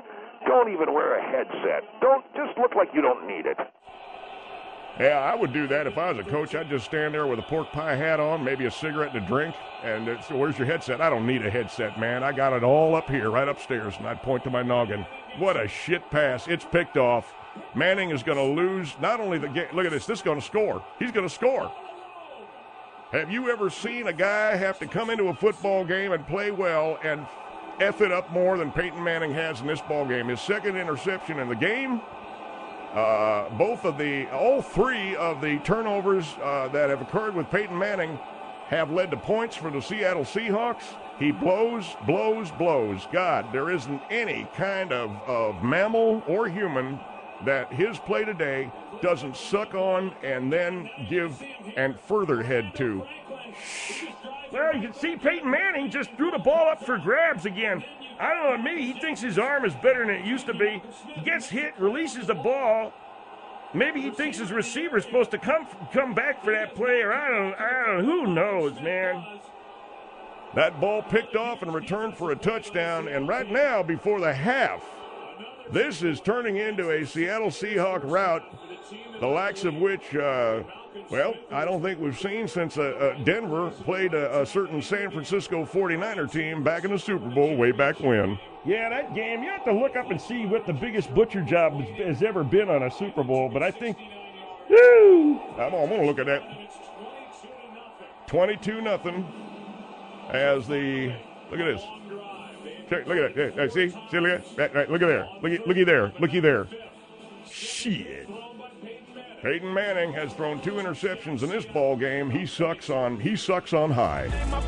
don't even wear a headset. Don't just look like you don't need it. Yeah, I would do that if I was a coach. I'd just stand there with a pork pie hat on, maybe a cigarette and a drink, and it's, where's your headset? I don't need a headset, man. I got it all up here, right upstairs, and I'd point to my noggin. What a shit pass. It's picked off. Manning is going to lose not only the game. Look at this. This is going to score. He's going to score. Have you ever seen a guy have to come into a football game and play well and F it up more than Peyton Manning has in this ball game? His second interception in the game. Uh, both of the, all three of the turnovers uh, that have occurred with Peyton Manning have led to points for the Seattle Seahawks. He blows, blows, blows. God, there isn't any kind of, of mammal or human that his play today doesn't suck on and then give and further head to. Well, you can see Peyton Manning just threw the ball up for grabs again. I don't know, maybe he thinks his arm is better than it used to be. He gets hit, releases the ball. Maybe he thinks his receiver's supposed to come come back for that play, or I don't, I don't, who knows, man. That ball picked off and returned for a touchdown, and right now, before the half, this is turning into a Seattle Seahawk rout, the likes of which, uh, well, I don't think we've seen since uh, uh, Denver played a, a certain San Francisco forty-niner team back in the Super Bowl way back when. Yeah, that game, you have to look up and see what the biggest butcher job has, has ever been on a Super Bowl, but I think, woo! I'm, I'm going to look at that. twenty-two nothing as the, look at this. Check, look at that. Yeah, see? See, look at that. Right, look at there. Looky, looky there. Looky there. Shit. Peyton Manning has thrown two interceptions in this ball game. He sucks on he sucks on high.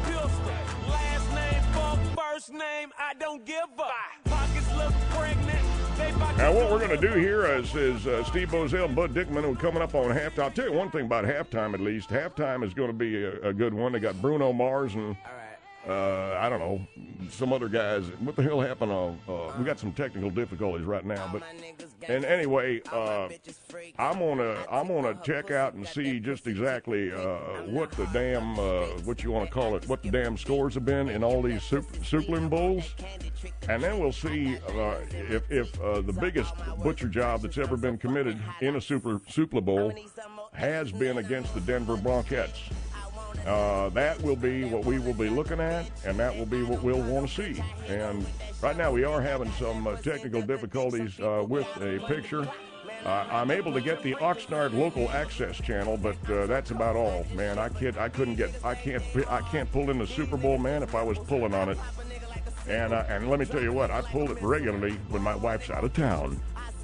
Last name, fuck, first name, I don't give up. Pockets look pregnant. Now, what we're going to do here is, is uh, Steve Bozell and Bud Dickman who are coming up on halftime. I'll tell you one thing about halftime, at least. Halftime is going to be a, a good one. They got Bruno Mars and, uh, I don't know, some other guys. What the hell happened? Uh, uh, we got some technical difficulties right now. But and anyway, uh, I'm gonna I'm gonna check out and see just exactly uh, what the damn uh, what you want to call it, what the damn scores have been in all these Super, Super Bowls, and then we'll see uh, if if uh, the biggest butcher job that's ever been committed in a Super Super Bowl has been against the Denver Broncettes. Uh, that will be what we will be looking at, and that will be what we'll want to see. And right now we are having some uh, technical difficulties uh, with a picture. Uh, I'm able to get the Oxnard local access channel, but uh, that's about all, man. I can't, I couldn't get, I can't, I can't pull in the Super Bowl, man, if I was pulling on it. And uh, and let me tell you what, I pulled it regularly when my wife's out of town.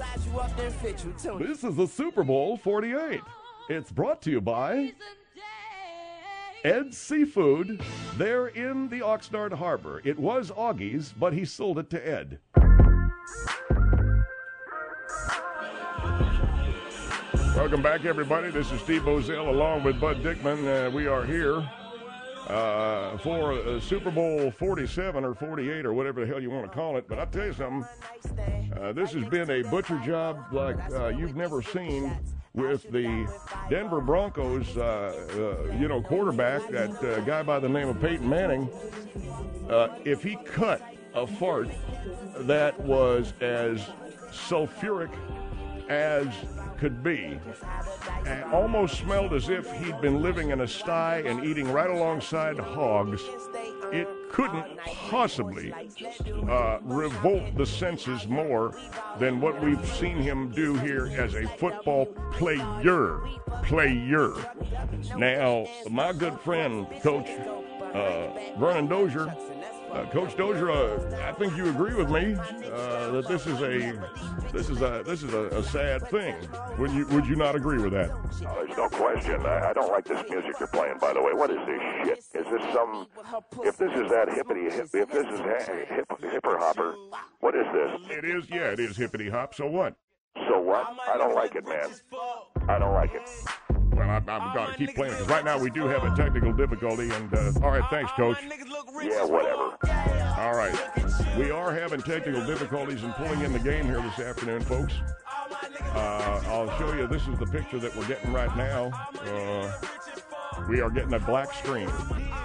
This is the Super Bowl forty-eight. It's brought to you by Ed's Seafood. They're in the Oxnard Harbor. It was Augie's, but he sold it to Ed. Welcome back, everybody. This is Steve Bozell along with Bud Dickman. Uh, we are here uh, for uh, Super Bowl forty-seven or forty-eight or whatever the hell you want to call it. But I'll tell you something. Uh, this has been a butcher job like uh, you've never seen with the Denver Broncos, uh, uh, you know, quarterback, that uh, guy by the name of Peyton Manning. Uh, if he cut a fart that was as sulfuric as could be, and almost smelled as if he'd been living in a sty and eating right alongside hogs, it couldn't possibly uh, revolt the senses more than what we've seen him do here as a football player. Player. Now, my good friend, Coach uh, Vernon Dozier, uh, Coach Dozier, uh, I think you agree with me uh, that this is a this is a this is a, a sad thing. Would you would you not agree with that? Uh, there's no question. I, I don't like this music you're playing, by the way. What is this shit? Is this some? If this is that hippity hip, if this is ha- hip hipper hopper, what is this? It is, yeah, it is hippity hop. So what? So what? I don't like it, man. I don't like it. Well, I've, I've got to keep playing because right now we do have a technical difficulty. And uh, all right, thanks, Coach. Yeah, whatever. All right, we are having technical difficulties in pulling in the game here this afternoon, folks. Uh, I'll show you. This is the picture that we're getting right now. Uh, we are getting a black screen.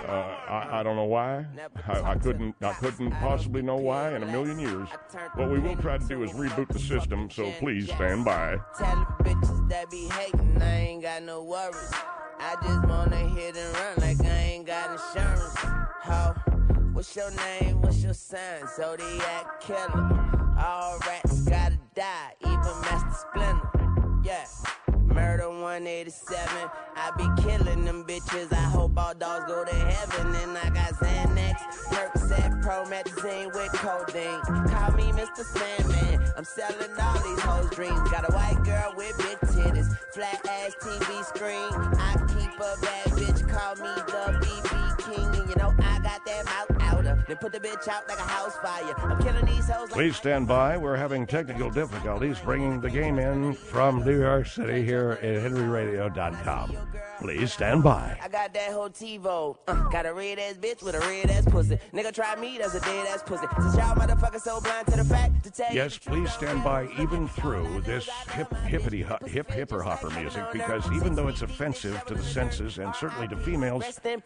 Uh, I, I don't know why. I, I couldn't. I couldn't possibly know why in a million years. What we will try to do is reboot the system. So please stand by. Tell the bitches that be hating, I ain't got no worries. I just wanna hit and run like I ain't got insurance. Ho, what's your name? What's your sign? Zodiac killer. All rats gotta die, even Master Splinter. Yeah. Murder one eighty-seven. I be killing them bitches. I hope all dogs go to heaven. And I got Xanax, Percocet, Promethazine with codeine. Call me Mister Sandman. I'm selling all these hoes' dreams. Got a white girl with big titties, flat ass T V screen. I keep a bad bitch. Call me the B B King. And you know I got that mouth outer. Then put the bitch out like a house fire. I'm killing these hoes. Like Please stand by. We're having technical difficulties bringing the game in from New York City here at henry radio dot com. Please stand by. I got that whole TiVo. Uh, got a red ass bitch with a red ass pussy. Nigga try me, that's a dead ass pussy. Since y'all motherfuckers so blind to the fact to tell Yes, please stand by even through this hip hippity hop, hip hipper hopper music, because even though it's offensive to the senses and certainly to females,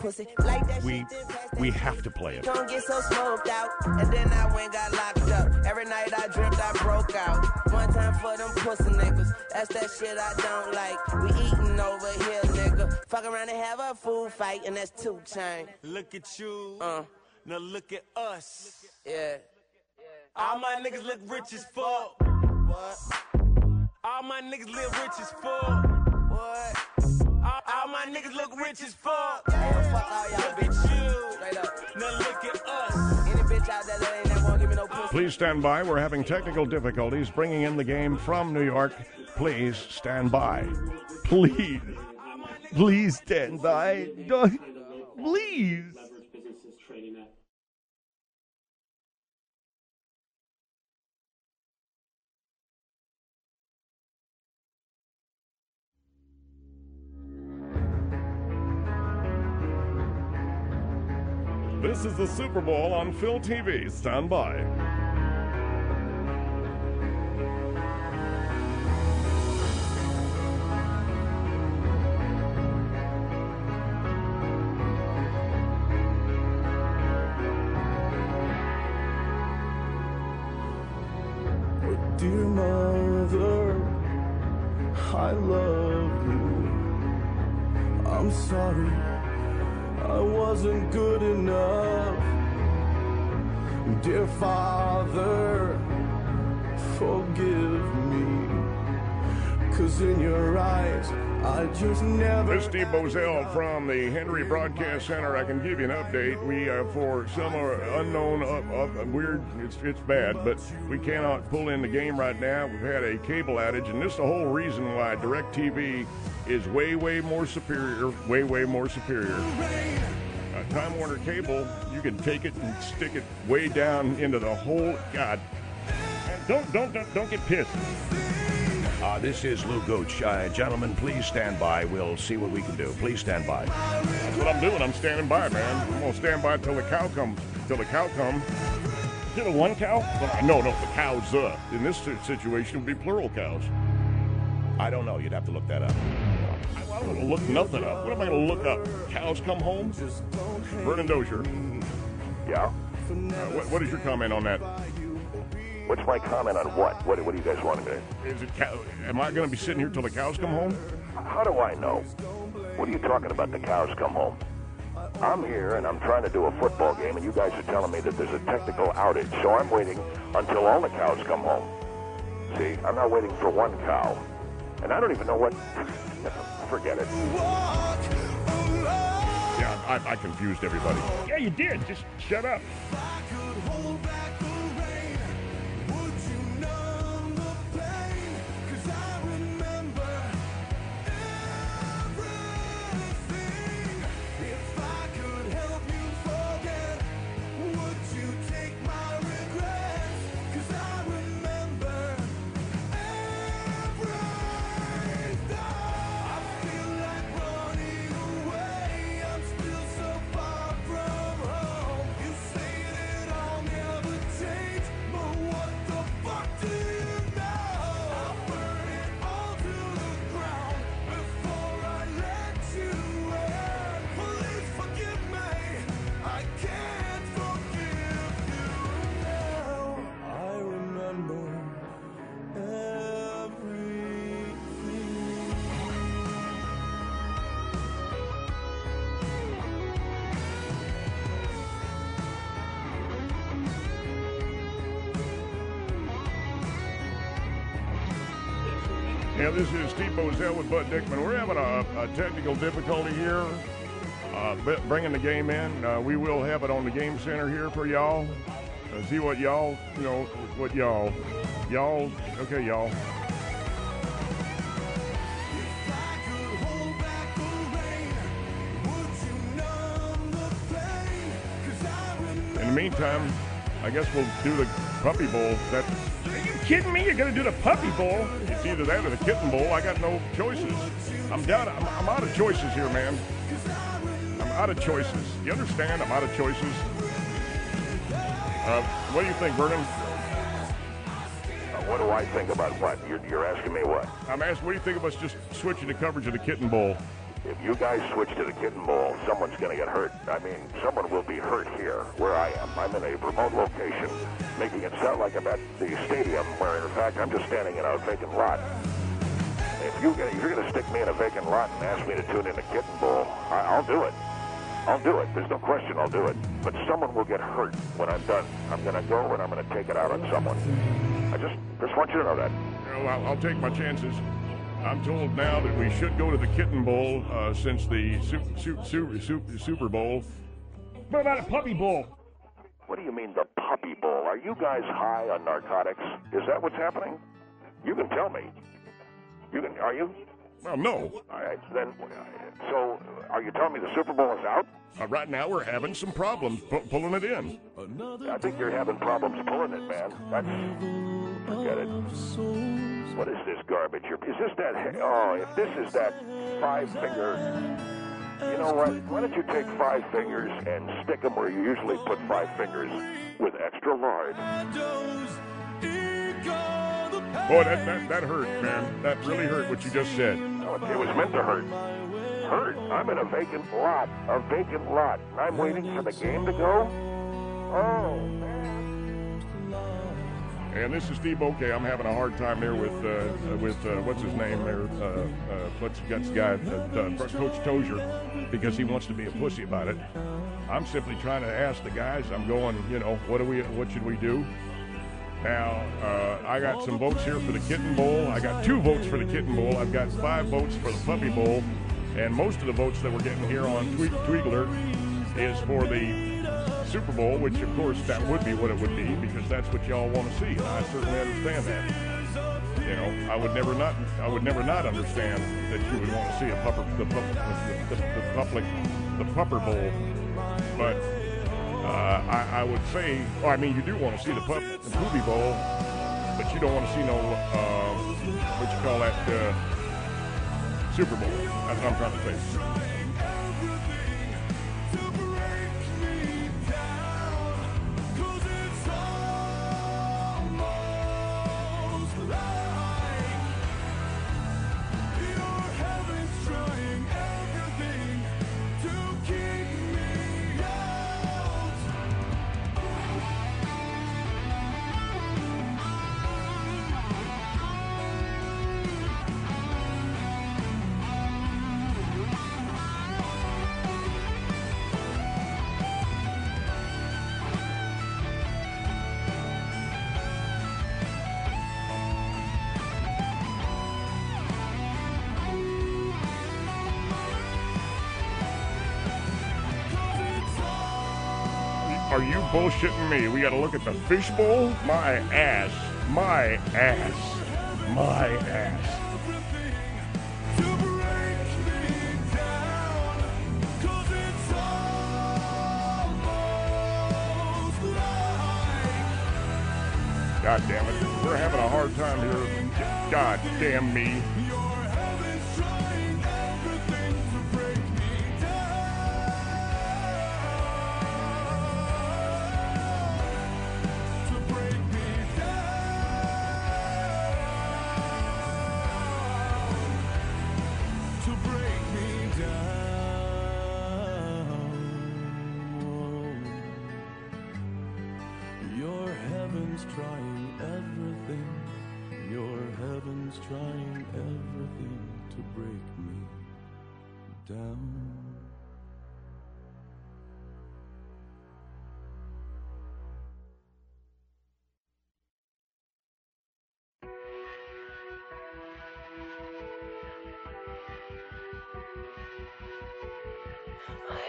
we we have to play it. Don't get so smoked out, and then I went got locked up. Every night I dreamt I broke out. One time for them pussy niggas, that's that shit I don't like. We eating over here, nigga. Fuck around and have a food fight, and that's two chain. Look at you. Uh, now look at us. Yeah. All my niggas look rich as fuck. What? All my niggas live rich as fuck. What? All, all my niggas look rich as fuck. Yeah, fuck all y'all Look at you. Straight up. Now look at us. Any bitch out there that ain't that won't give me no pussy. Please stand by. We're having technical difficulties bringing in the game from New York. Please stand by. Please. Please stand by. Please. This is the Super Bowl on Phil T V. Stand by. Dear mother, I love you. I'm sorry I wasn't good enough. Dear father, forgive me, 'cause in your eyes I just never. This is Steve Bozell from the Henry Broadcast Center. I can give you an update. We, uh, for some uh, unknown, uh, uh, weird, it's it's bad, but we cannot pull in the game right now. We've had a cable outage, and this is the whole reason why DirecTV is way, way more superior, way, way more superior. Uh, Time Warner Cable, you can take it and stick it way down into the whole. God, don't don't don't, don't get pissed. Uh, this is Lou Gooch. Uh, gentlemen, please stand by. We'll see what we can do. Please stand by. That's what I'm doing. I'm standing by, man. I'm gonna stand by till the cow comes. Till the cow comes. Is it a one cow? Well, no, no, the cows. Uh, in this situation, it would be plural cows. I don't know. You'd have to look that up. I, I don't want to look nothing up. What am I going to look up? Cows come home? Vernon Dozier. Yeah? Uh, what, what is your comment on that? What's my comment on what? What, what do you guys want to do? Is it cow? Am I going to be sitting here till the cows come home? How do I know? What are you talking about, the cows come home? I'm here and I'm trying to do a football game, and you guys are telling me that there's a technical outage, so I'm waiting until all the cows come home. See, I'm not waiting for one cow. And I don't even know what... Forget it. Yeah, I, I confused everybody. Yeah, you did. Just shut up. Yeah, this is Steve Bozell with Bud Dickman. We're having a, a technical difficulty here, uh, bringing the game in. Uh, we will have it on the game center here for y'all. Uh, see what y'all, you know, what y'all, y'all, okay, y'all. In the meantime, I guess we'll do the Puppy Bowl. That's, are you kidding me? You're going to do the Puppy Bowl? It's either that or the Kitten Bowl. I got no choices. I'm down. I'm, I'm out of choices here, man. I'm out of choices. You understand? I'm out of choices. Uh, what do you think, Vernon? Uh, what do I think about what? You're, you're asking me what? I'm asking, what do you think of us just switching the coverage of the Kitten Bowl? If you guys switch to the Kitten Bowl, someone's going to get hurt. I mean, someone will be hurt here, where I am. I'm in a remote location, making it sound like I'm at the stadium, where in fact I'm just standing in a vacant lot. If, you, if you're going to stick me in a vacant lot and ask me to tune in the Kitten Bowl, I, I'll do it. I'll do it. There's no question I'll do it. But someone will get hurt when I'm done. I'm going to go and I'm going to take it out on someone. I just, just want you to know that. Well, I'll, I'll take my chances. I'm told now that we should go to the Kitten Bowl uh, since the su- su- su- su- Super Bowl. What about a Puppy Bowl? What do you mean the Puppy Bowl? Are you guys high on narcotics? Is that what's happening? You can tell me. You can. Are you? Well, no. All right, then. So, are you telling me the Super Bowl is out? Uh, right now, we're having some problems pu- pulling it in. I think you're having problems pulling it, man. That's. Forget it. What is this garbage? Is this that? Oh, if this is that five finger. You know what? Why don't you take five fingers and stick them where you usually put five fingers with extra lard? Boy, that, that, that hurt, man. That really hurt what you just said. Oh, it was meant to hurt. Hurt? I'm in a vacant lot. A vacant lot. And I'm waiting for the game to go? Oh, man. And this is Steve Okay. I'm having a hard time here with, uh, with uh, what's his name there? Uh, uh, what's got the guy? Uh, uh, Coach Tozier, because he wants to be a pussy about it. I'm simply trying to ask the guys. I'm going, you know, what do we? What should we do? Now, uh, I got some votes here for the Kitten Bowl. I got two votes for the Kitten Bowl. I've got five votes for the Puppy Bowl. And most of the votes that we're getting here on Tweet Tweetler is for the Super Bowl, which, of course, that would be what it would be, because that's what y'all want to see. And I certainly understand that. You know, I would never not, I would never not understand that you would want to see a pupper, the, the, the, the public, the Pupper Bowl. But Uh, I, I would say, oh, I mean, you do want to see the, pup, the Poopy Bowl, but you don't want to see no, uh, what you call that, uh, Super Bowl. That's what I'm trying to say. Are you bullshitting me? We got to look at the fish bowl? My ass. My ass. My ass. God damn it. We're having a hard time here. God damn me. Trying everything, your heaven's trying everything to break me down.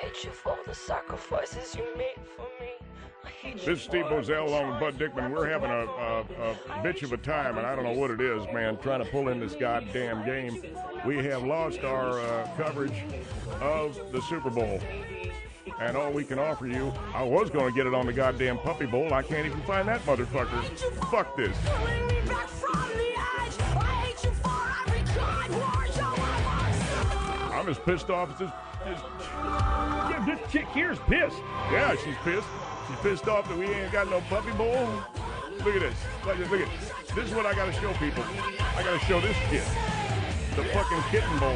hate you for the sacrifices you made for me. This is Steve Bozell along with Bud Dickman. We're having a, a, a bitch of a time, and I don't know what it is, man, trying to pull in this goddamn game. We have lost our uh, coverage of the Super Bowl. And all we can offer you, I was going to get it on the goddamn Puppy Bowl. I can't even find that motherfucker. Fuck this. I'm as pissed off as this. this yeah, this chick here's pissed. Yeah, she's pissed. She's pissed off that we ain't got no Puppy Bowl. Look at this. Look at this. This is what I got to show people. I got to show this kid. The fucking Kitten Bowl.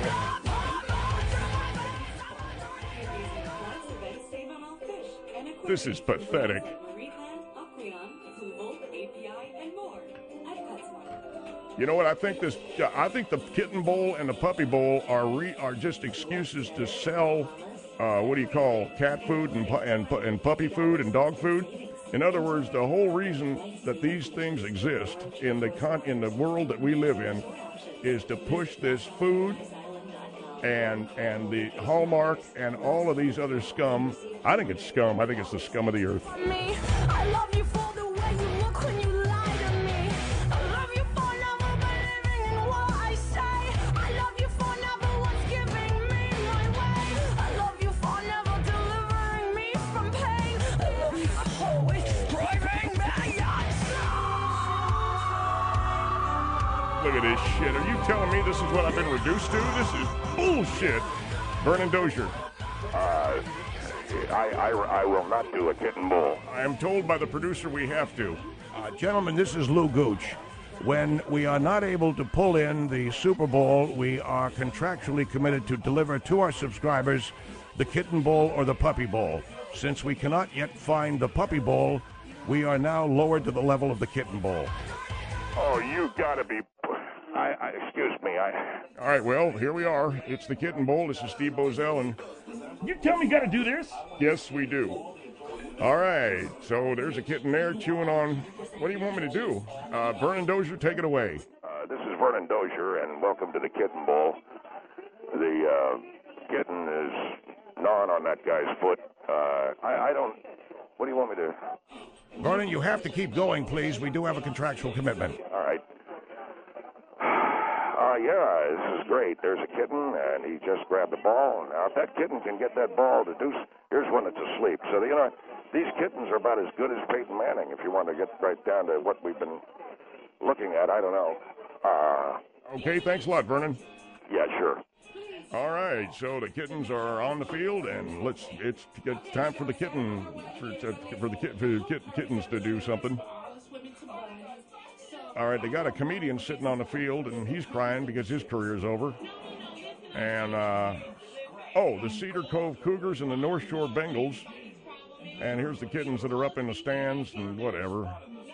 This is pathetic. You know what? I think this. I think the Kitten Bowl and the Puppy Bowl are re, are just excuses to sell. Uh, what do you call cat food and and and puppy food and dog food? In other words, the whole reason that these things exist in the con, in the world that we live in is to push this food and and the Hallmark and all of these other scum. I think it's scum. I think it's the scum of the earth. Me, I love you for the way you look when you lie to me. I love you for never believing in what I say. I love you for never once giving me my way. I love you for never delivering me from pain. I love you for always driving me insane. Look at this shit. Are you telling me this is what I've been reduced to? This is bullshit. Vernon Dozier. Uh, I, I, I will not do a Kitten Bowl. I am told by the producer we have to. Uh, gentlemen, this is Lou Gooch. When we are not able to pull in the Super Bowl, we are contractually committed to deliver to our subscribers the Kitten Bowl or the Puppy Bowl. Since we cannot yet find the Puppy Bowl, we are now lowered to the level of the Kitten Bowl. Oh, you gotta be... I, I, excuse me, I... All right, well, here we are. It's the Kitten Bowl. This is Steve Bozell, and... You tell me you gotta do this? Yes, we do. All right, so there's a kitten there chewing on... What do you want me to do? Uh, Vernon Dozier, take it away. Uh, this is Vernon Dozier, and welcome to the Kitten Bowl. The uh, kitten is gnawing on that guy's foot. Uh, I, I don't... What do you want me to... Vernon, you have to keep going, please. We do have a contractual commitment. All right. Uh, yeah, this is great. There's a kitten, and he just grabbed the ball. Now, if that kitten can get that ball to do... Here's one that's asleep. So, you know, these kittens are about as good as Peyton Manning, if you want to get right down to what we've been looking at. I don't know. Uh, okay, thanks a lot, Vernon. Yeah, sure. All right, so the kittens are on the field, and let's it's, it's time for the kitten for, for the for the kit, kittens to do something. All right, they got a comedian sitting on the field, and he's crying because his career is over. And uh, oh, the Cedar Cove Cougars and the North Shore Bengals. And here's the kittens that are up in the stands and whatever.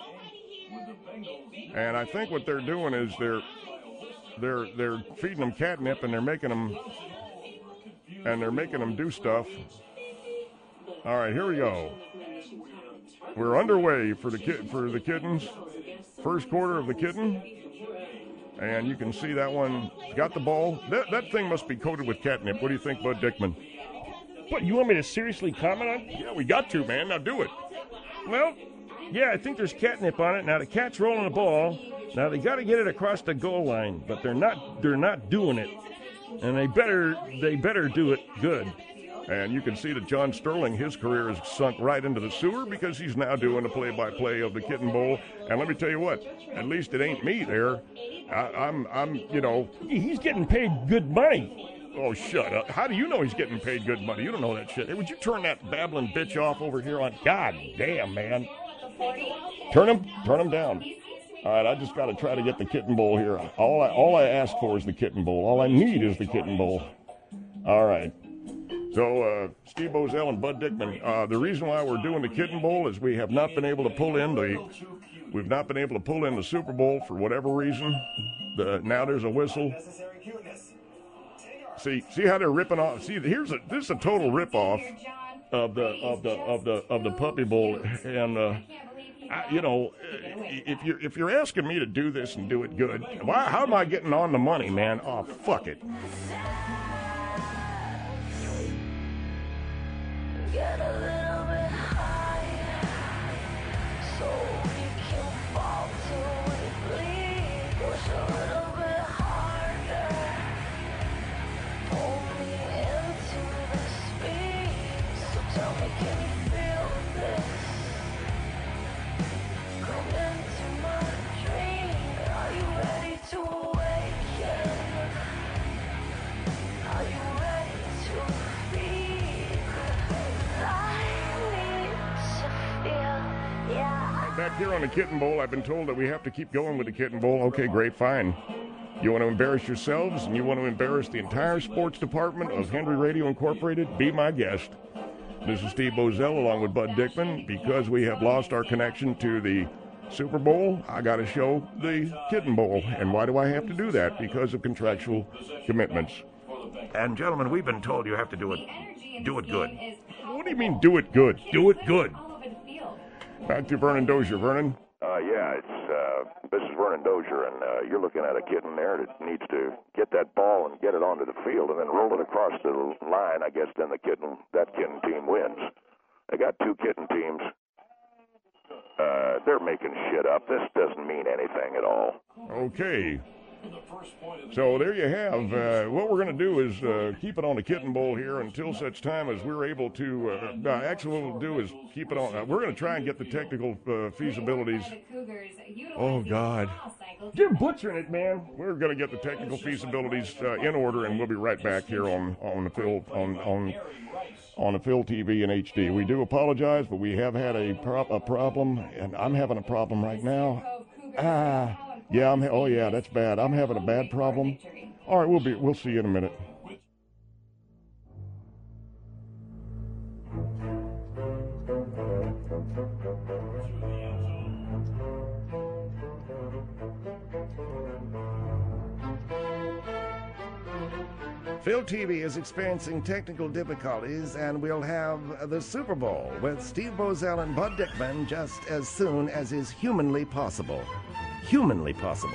And I think what they're doing is they're they're they're feeding them catnip, and they're making them and they're making them do stuff. All right, here we go. We're underway for the kit for the kittens. First quarter of the kitten. And you can see that one got the ball. That that thing must be coated with catnip. What do you think, Bud Dickman? What, you want me to seriously comment on? Yeah, we got to, man. Now do it. Well, yeah, I think there's catnip on it. Now the cat's rolling the ball. Now they got to get it across the goal line, but they're not. They're not doing it, and they better. They better do it good. And you can see that John Sterling, his career has sunk right into the sewer because he's now doing the play-by-play of the Kitten Bowl. And let me tell you what, at least it ain't me there. I, I'm, I'm, you know. He's getting paid good money. Oh, shut up. How do you know he's getting paid good money? You don't know that shit. Hey, would you turn that babbling bitch off over here on... God damn, man. Turn him, turn him down. All right, I just got to try to get the Kitten Bowl here. All I, all I ask for is the Kitten Bowl. All I need is the Kitten Bowl. All right. So, uh, Steve Bozell and Bud Dickman, uh, the reason why we're doing the Kitten Bowl is we have not been able to pull in the, we've not been able to pull in the Super Bowl for whatever reason. The, now there's a whistle. See, see how they're ripping off. See, here's a, this is a total rip-off of the, of the, of the, of the Puppy Bowl. And, uh, I, you know, if you're, if you're asking me to do this and do it good, why, how am I getting on the money, man? Oh, fuck it. Get a little bit higher, so we can fall till we bleed. Push a little bit harder, pull me into the speed. So tell me, can you feel this? Come into my dream. Are you ready to awaken? Are you ready to feel? I need to feel, yeah. Back here on the Kitten Bowl, I've been told that we have to keep going with the Kitten Bowl. Okay, great, fine. You want to embarrass yourselves and you want to embarrass the entire sports department of Henry Radio Incorporated? Be my guest. This is Steve Bozell along with Bud Dickman. Because we have lost our connection to the Super Bowl, I got to show the Kitten Bowl. And why do I have to do that? Because of contractual commitments. And gentlemen, we've been told you have to do it, do it good. What do you mean, do it good? Do it good. Back to Vernon Dozier. Vernon? Uh, yeah, it's, uh, this is Vernon Dozier, and uh, you're looking at a kitten there that needs to get that ball and get it onto the field and then roll it across the line. I guess then the kitten, that kitten team wins. They got two kitten teams. Uh, they're making shit up. This doesn't mean anything at all. Okay. So there you have. Uh, what we're going to do is uh, keep it on the Kitten Bowl here until such time as we're able to. Uh, uh, actually, what we'll do is keep it on. Uh, we're going to try and get the technical uh, feasibilities. Oh God, You're butchering it, man. we're going to get the technical feasibilities uh, in order, and we'll be right back here on on the Phil on on on the Phil T V in H D. We do apologize, but we have had a pro- a problem, and I'm having a problem right now. Ah. Yeah, I'm. Oh, yeah, that's bad. I'm having a bad problem. All right, we'll be. We'll see you in a minute. Phil T V is experiencing technical difficulties, and we'll have the Super Bowl with Steve Bozell and Bud Dickman just as soon as is humanly possible. Humanly possible.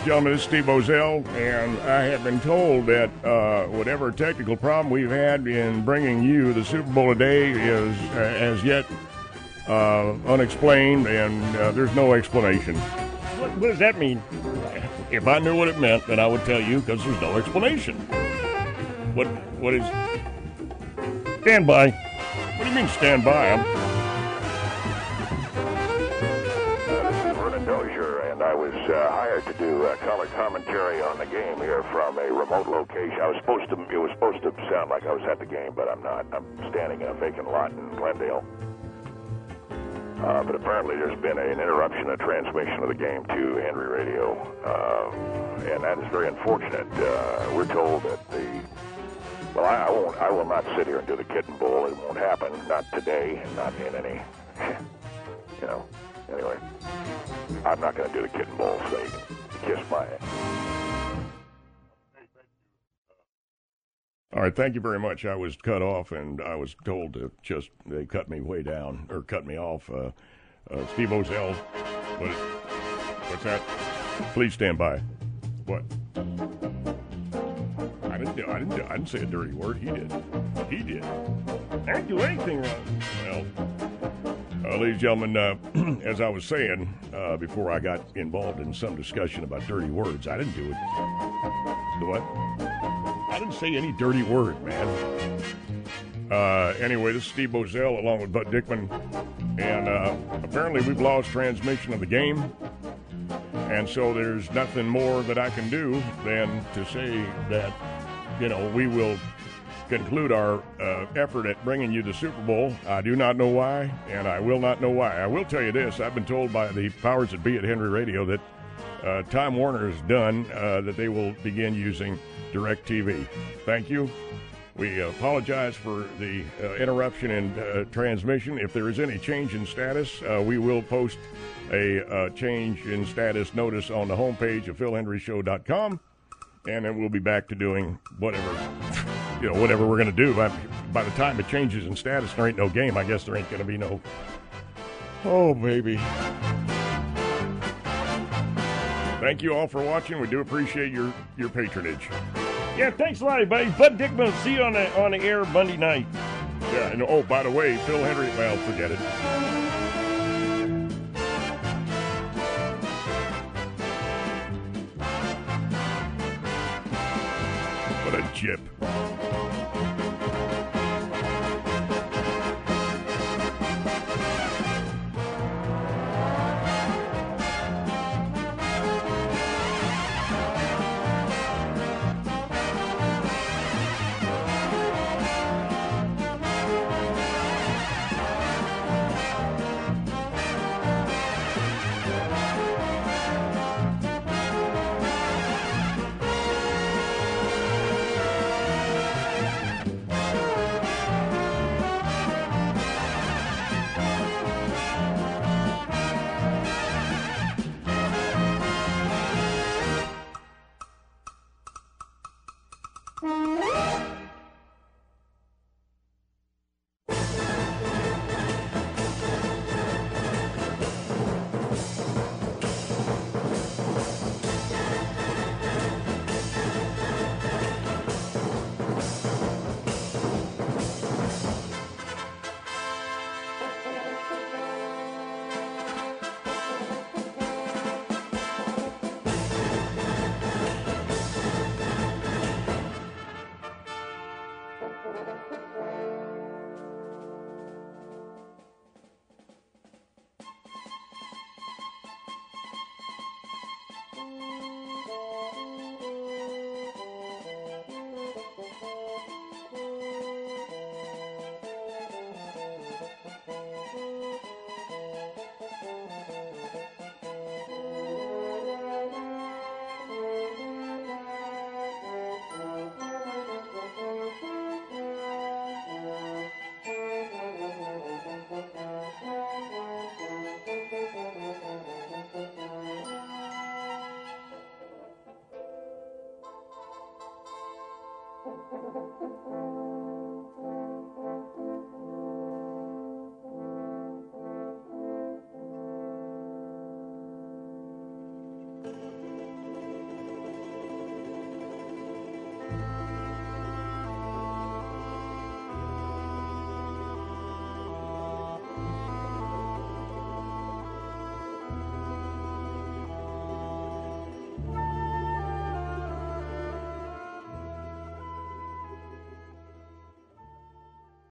gentlemen, this is Steve Bozell, and I have been told that uh, whatever technical problem we've had in bringing you the Super Bowl today is uh, as yet uh, unexplained, and uh, there's no explanation. What, what does that mean? If I knew what it meant, then I would tell you, because there's no explanation. What? What is... Stand by. What do you mean, stand by? I'm... Vernon Dozier, and I was uh, hired to do uh, color commentary on the game here from a remote location. I was supposed to, it was supposed to sound like I was at the game, but I'm not. I'm standing in a vacant lot in Glendale. Uh, but apparently there's been an interruption of transmission of the game to Henry Radio, uh, and that is very unfortunate. Uh, we're told that the well, I, I won't. I will not sit here and do the Kitten Bowl. It won't happen. Not today. Not in any. You know. Anyway, I'm not going to do the Kitten Bowl, so you can kiss my ass. All right, thank you very much. I was cut off, and I was told to just, they cut me way down, or cut me off. Uh, uh, Steve Ozell, what, what's that? Please stand by. What? I didn't do, I didn't do, I didn't say a dirty word. He did. He did. I didn't do anything wrong. Well, uh, ladies and gentlemen, uh, as I was saying uh, before I got involved in some discussion about dirty words, I didn't do it. The what? I didn't say any dirty word, man. Uh, anyway, this is Steve Bozell along with Bud Dickman. And uh, apparently we've lost transmission of the game. And so there's nothing more that I can do than to say that, you know, we will conclude our uh, effort at bringing you the Super Bowl. I do not know why, and I will not know why. I will tell you this. I've been told by the powers that be at Henry Radio that uh, Time Warner has done, uh, that they will begin using DirecTV. Thank you. We apologize for the uh, interruption in uh, transmission. If there is any change in status, uh, we will post a uh, change in status notice on the homepage of phil henry show dot com, and then we'll be back to doing whatever, you know, whatever we're going to do. By, by the time it changes in status, there ain't no game. I guess there ain't going to be no, oh, baby. Thank you all for watching. We do appreciate your, your patronage. Yeah, thanks a lot, everybody. Bud Dickman will see you on the, on the air Monday night. Yeah, and oh, by the way, Phil Henry, well, forget it. What a chip.